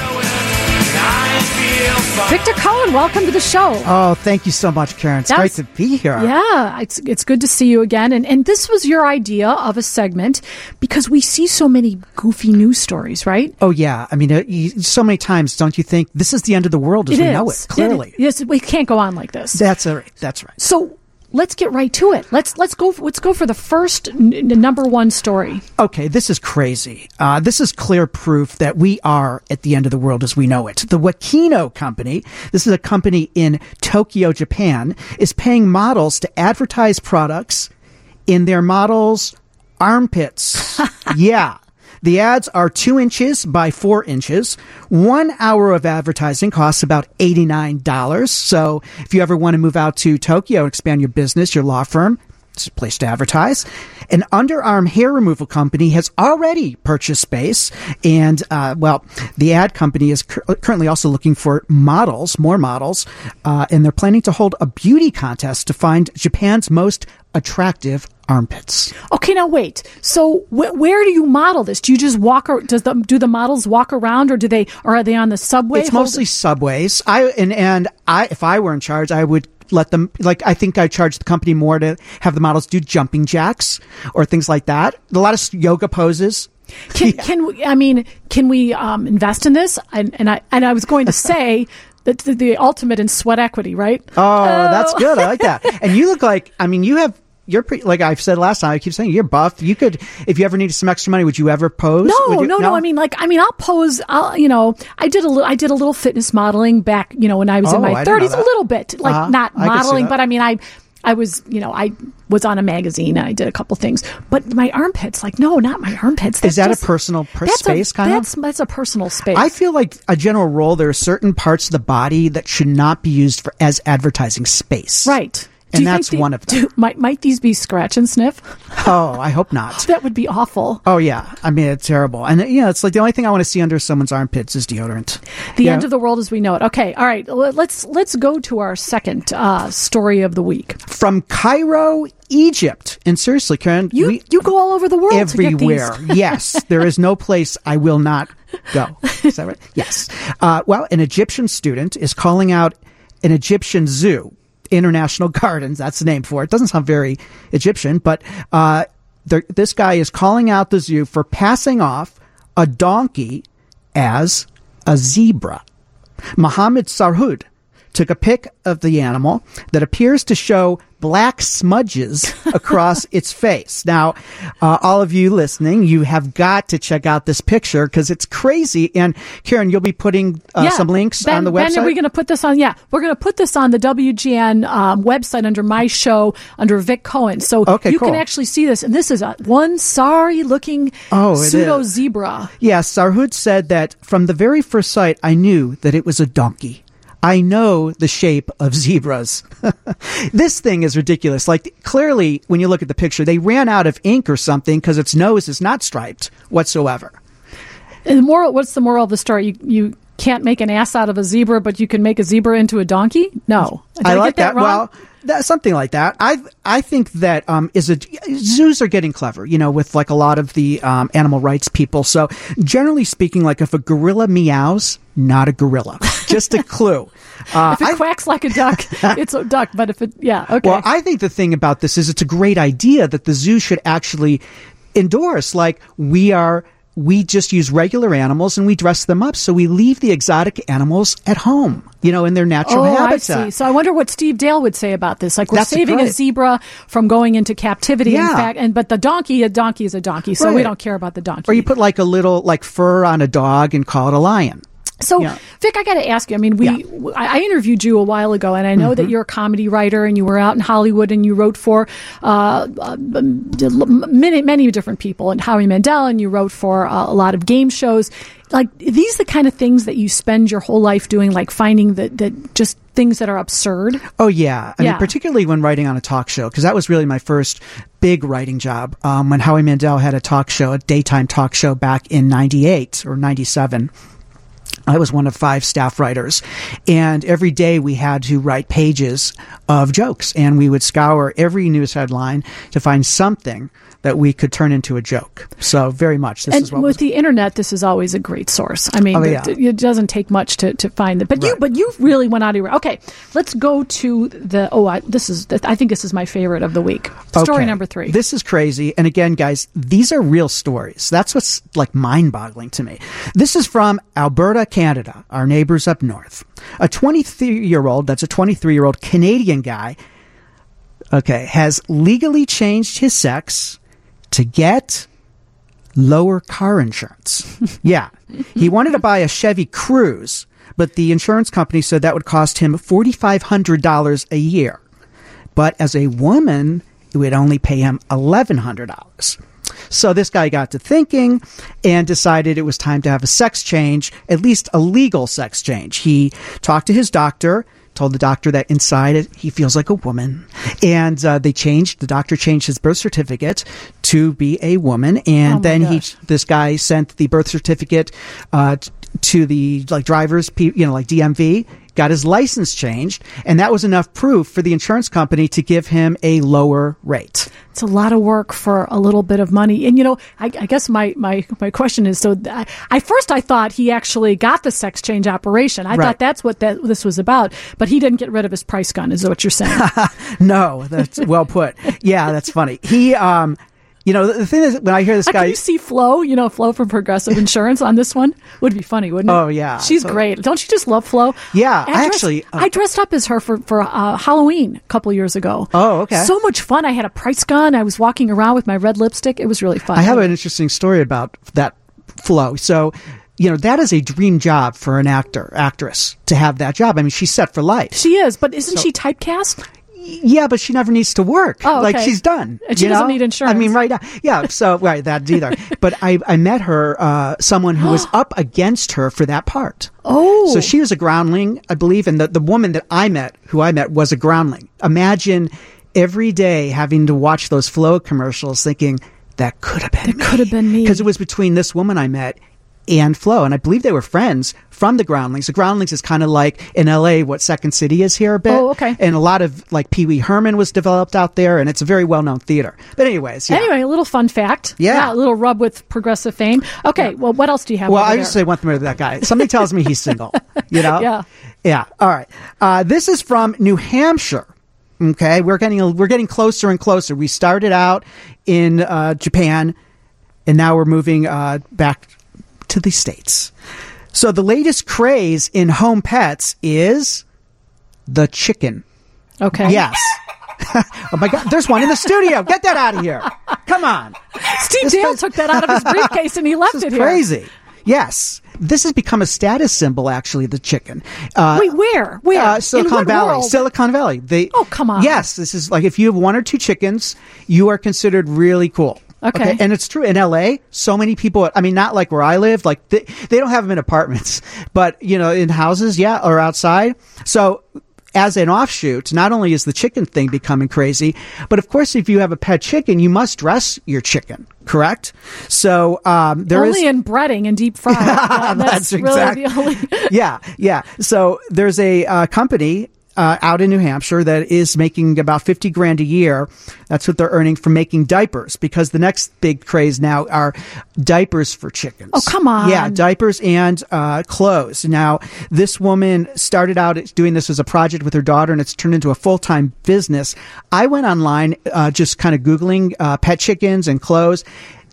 Victor Cohen, welcome to the show. Oh, thank you so much, Karen. It's That's, great to be here. Yeah, it's it's good to see you again. And and this was your idea of a segment because we see so many goofy news stories, right? Oh, yeah. I mean, uh, you, so many times, don't you think this is the end of the world as it we is. know it, clearly. It, yes, we can't go on like this. That's right. That's right. So let's get right to it. Let's let's go. Let's go for the first n- number one story. Okay, this is crazy. Uh, this is clear proof that we are at the end of the world as we know it. The Wakino Company, this is a company in Tokyo, Japan, is paying models to advertise products in their models' armpits. Yeah. The ads are two inches by four inches. One hour of advertising costs about eighty-nine dollars. So if you ever want to move out to Tokyo and expand your business, your law firm, it's a place to advertise. An underarm hair removal company has already purchased space. And, uh, well, the ad company is cur- currently also looking for models, more models. Uh, and they're planning to hold a beauty contest to find Japan's most attractive armpits. Okay, now wait. So wh- where do you model this? Do you just walk? Or does the do the models walk around, or do they? Or are they on the subway? It's mostly subways. I and and I, if I were in charge, I would let them. Like I think I charge the company more to have the models do jumping jacks or things like that. A lot of yoga poses. Can yeah. can we, I mean can we um, invest in this? And, and I and I was going to say. The, the, the ultimate in sweat equity, right? Oh, oh, that's good. I like that. And you look like, I mean, you have, you're pretty, like I've said last time, I keep saying you're buff. You could, if you ever needed some extra money, would you ever pose? No, you, no, no, no. I mean, like, I mean, I'll pose, I'll, you know, I did a little, I did a little fitness modeling back, you know, when I was oh, in my thirties, a little bit, like uh-huh. not I modeling, but I mean, I, I was, you know, I was on a magazine and I did a couple things, but my armpits, like, no, not my armpits. That's Is that just, a personal per- that's space a, kind that's, of? That's a personal space. I feel like a general rule, there are certain parts of the body that should not be used for as advertising space. Right. And that's the, one of them. Do, might, might these be scratch and sniff? Oh, I hope not. That would be awful. Oh, yeah. I mean, it's terrible. And, you know, it's like the only thing I want to see under someone's armpits is deodorant. The yeah. end of the world as we know it. Okay. All right. Let's let's go to our second uh, story of the week. From Cairo, Egypt. And seriously, Karen. You, we, you go all over the world everywhere. To get these. Yes. There is no place I will not go. Is that right? Yes. Uh, well, an Egyptian student is calling out an Egyptian zoo. International Gardens, that's the name for it. Doesn't sound very Egyptian, but uh, this guy is calling out the zoo for passing off a donkey as a zebra. Mohammed Sarhoud took a pic of the animal that appears to show black smudges across its face. Now, uh, all of you listening, you have got to check out this picture because it's crazy. And Karen, you'll be putting uh, yeah. some links ben, on the website. Ben, are we going to put this on? Yeah, we're going to put this on the W G N um, website under my show, under Vic Cohen. So okay, you cool. can actually see this. And this is a one sorry-looking oh, pseudo-zebra. Yes, Sarhoud said that from the very first sight, I knew that it was a donkey. I know the shape of zebras. This thing is ridiculous. Like, clearly, when you look at the picture, they ran out of ink or something because its nose is not striped whatsoever. And the moral, what's the moral of the story? You, you can't make an ass out of a zebra, but you can make a zebra into a donkey? No. Did I, I like get that, that. wrong? Well, that, something like that. I I think that um, is a zoos are getting clever, you know, with like a lot of the um, animal rights people. So generally speaking, like if a gorilla meows, not a gorilla. Just a clue. Uh, if it I, quacks like a duck, it's a duck. But if it, yeah, okay. Well, I think the thing about this is it's a great idea that the zoo should actually endorse. Like we are we just use regular animals and we dress them up. So we leave the exotic animals at home, you know, in their natural oh, habitat. I see. So I wonder what Steve Dale would say about this. Like, we're That's saving great. a zebra from going into captivity. Yeah. In fact, and but the donkey, a donkey is a donkey, so Right. we don't care about the donkey. Or you put like a little like fur on a dog and call it a lion. So, Yeah. Vic, I got to ask you. I mean, we I I interviewed you a while ago, and I know Mm-hmm. that you're a comedy writer, and you were out in Hollywood, and you wrote for uh, uh, many many different people, and Howie Mandel, and you wrote for uh, a lot of game shows. Like, are these the kind of things that you spend your whole life doing, like finding that that just things that are absurd? Oh, yeah. I Yeah. mean, particularly when writing on a talk show, because that was really my first big writing job. Um, when Howie Mandel had a talk show, a daytime talk show back in ninety-eight or ninety-seven. I was one of five staff writers, and every day we had to write pages of jokes, and we would scour every news headline to find something that we could turn into a joke. So very much this and is what with was the internet, this is always a great source. I mean, Oh, yeah. it, it doesn't take much to, to find it. But you, but you really went out of your way. Okay, let's go to the. Oh, I, this is. I think this is my favorite of the week. Story Okay. number three. This is crazy. And again, guys, these are real stories. That's what's like mind boggling to me. This is from Alberta, Canada, our neighbors up north. A twenty-three year old, that's a twenty-three year old Canadian guy, okay, has legally changed his sex to get lower car insurance. Yeah. He wanted to buy a Chevy Cruze, but the insurance company said that would cost him four thousand five hundred dollars a year. But as a woman, it would only pay him eleven hundred dollars. So this guy got to thinking and decided it was time to have a sex change, at least a legal sex change. He talked to his doctor, told the doctor that inside it, he feels like a woman. And uh, they changed, the doctor changed his birth certificate to be a woman. And Oh my then he, gosh. this guy sent the birth certificate uh, t- to the like drivers, pe- you know, like D M V, got his license changed. And that was enough proof for the insurance company to give him a lower rate. It's a lot of work for a little bit of money. And, you know, I, I guess my, my, my question is, so I, I first I thought he actually got the sex change operation. I Right. thought that's what that, this was about. But he didn't get rid of his price gun, is what you're saying. No, that's well put. Yeah, that's funny. He, um, you know, the, the thing is, when I hear this Uh, guy, Can you see Flo, you know, Flo from Progressive Insurance on this one? Would be funny, wouldn't it? Oh, yeah. She's So- great. Don't you just love Flo? Yeah, And I dressed- actually, uh, I dressed up as her for, for uh, Halloween a couple years ago. Oh, okay. So much fun. I had a price gun. I was walking around with my red lipstick. It was really fun. I have an interesting story about that flow. So, you know, that is a dream job for an actor, actress to have that job. I mean, she's set for life. She is, but isn't So- she typecast? Yeah, but she never needs to work. Oh, Like, okay. she's done. And she you doesn't know? need insurance. I mean, right now. Yeah, so, right, that either. But I, I met her, uh, someone who was up against her for that part. Oh. So she was a groundling, I believe, and the, the woman that I met, who I met, was a groundling. Imagine every day having to watch those Flo commercials thinking, that could have been That could have been me. Because it was between this woman I met and Flo, and I believe they were friends from the Groundlings. The Groundlings is kind of like in L A what Second City is here a bit. Oh, okay. And a lot of like Pee Wee Herman was developed out there, and it's a very well known theater. But anyways, yeah. Anyway, a little fun fact. Yeah. a little rub with Progressive fame. Okay, well, what else do you have? Well, over I there? just say one thing about that guy. Something tells me he's single. You know? Yeah. Yeah. All right. Uh, this is from New Hampshire. Okay, we're getting we're getting closer and closer. We started out in uh, Japan, and now we're moving uh, back to the States. So the latest craze in home pets is the chicken. Okay. Yes. Oh my God! There's one in the studio. Get that out of here! Come on. Steve This Dale guy's- took that out of his briefcase and he left This it is here. crazy. Yes. This has become a status symbol, actually, the chicken. Uh, Wait, where? Where? Uh, In Silicon what Valley. world? Silicon Valley. They, Oh, come on. Yes. This is like if you have one or two chickens, you are considered really cool. Okay. And it's true. In L A, so many people, I mean, not like where I live, like they, they don't have them in apartments, but, you know, in houses, yeah, or outside. So, as an offshoot, not only is the chicken thing becoming crazy, but of course, if you have a pet chicken, you must dress your chicken, correct? So um, there only is in breading and deep fried. Yeah, that's That's really exact- the only. yeah, yeah. So there's a uh, company uh, out in New Hampshire that is making about fifty grand a year. That's what they're earning from making diapers, because the next big craze now are diapers for chickens. Oh, come on. Yeah, diapers and uh, clothes. Now, this woman started out doing this as a project with her daughter, and it's turned into a full-time business. I went online uh, just kind of Googling uh, pet chickens and clothes.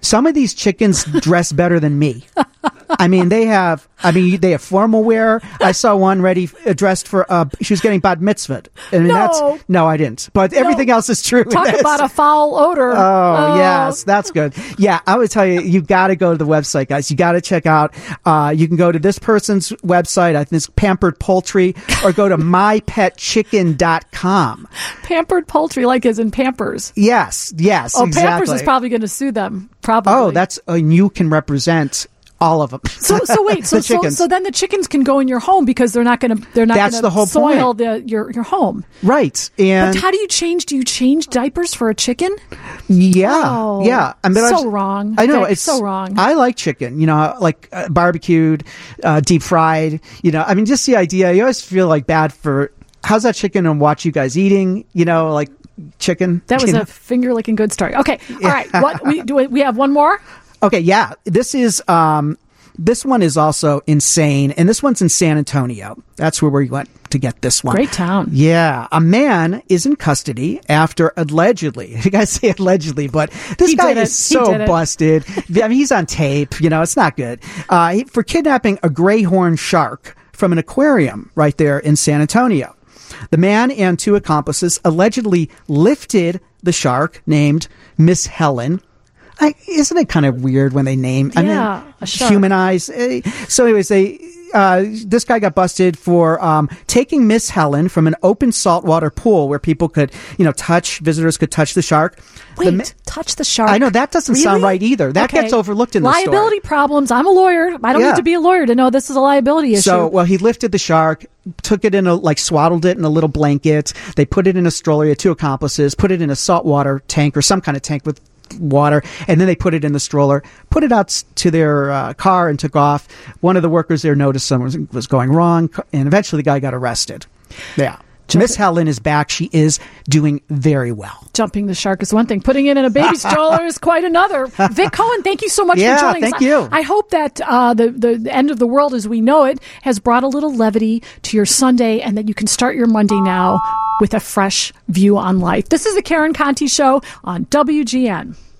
Some of these chickens dress better than me. I mean, they have. I mean, they have formal wear. I saw one ready uh, dressed for. Uh, she was getting bat mitzvah. I mean, No. that's no, I didn't. But everything No. else is true. in Talk this. about a foul odor. Oh, yes, that's good. Yeah, I would tell you, you got to go to the website, guys. You got to check out. Uh, you can go to this person's website. I think it's Pampered Poultry, or go to my pet chicken dot com. Pampered Poultry, like as in Pampers. Yes, yes, Oh, exactly. Pampers is probably going to sue them. Probably. Oh, that's uh, you can represent all of them. So, so wait, so, The so, chickens. so then the chickens can go in your home because they're not going to, they're not That's going the to whole soil point. the, your, your home. Right. And But how do you change? Do you change diapers for a chicken? yeah, Oh, yeah. I mean, so I've- wrong. I know That's it's so wrong. I like chicken. You know, like uh, barbecued, uh, deep fried. You know, I mean, just the idea. You always feel like bad for how's that chicken and watch you guys eating. You know, like chicken. That was you know? a finger licking good story. Okay, all right. What we do? We, we have one more. Okay, yeah. This is um this one is also insane, and this one's in San Antonio. That's where we went to get this one. Great town. Yeah. A man is in custody after allegedly, you guys say allegedly, but this He guy did it. is He so did it. busted. I mean, he's on tape, you know, it's not good. Uh he- for kidnapping a gray horn shark from an aquarium right there in San Antonio. The man and two accomplices allegedly lifted the shark named Miss Helen. I, isn't it kind of weird when they name, I Yeah, mean, a shark. humanize? eh, So anyways, they, uh, this guy got busted for, um, taking Miss Helen from an open saltwater pool where people could, you know, touch, visitors could touch the shark. Wait, The ma- touch the shark. I know, that doesn't sound Really? right either. That Okay. gets overlooked in the story. Liability problems. I'm a lawyer. I don't Yeah. need to be a lawyer to know this is a liability issue. So, well, he lifted the shark, took it in a, like, swaddled it in a little blanket. They put it in a stroller, he had two accomplices, put it in a saltwater tank or some kind of tank with water, and then they put it in the stroller, put it out s- to their uh, car and took off. One of the workers there noticed something was going wrong, and eventually the guy got arrested. Yeah. Miss Helen is back. She is doing very well. Jumping the shark is one thing. Putting it in a baby stroller is quite another. Vic Cohen, thank you so much Yeah, for joining us. thank you. I, I hope that uh, the, the end of the world as we know it has brought a little levity to your Sunday and that you can start your Monday now with a fresh view on life. This is the Karen Conti Show on W G N.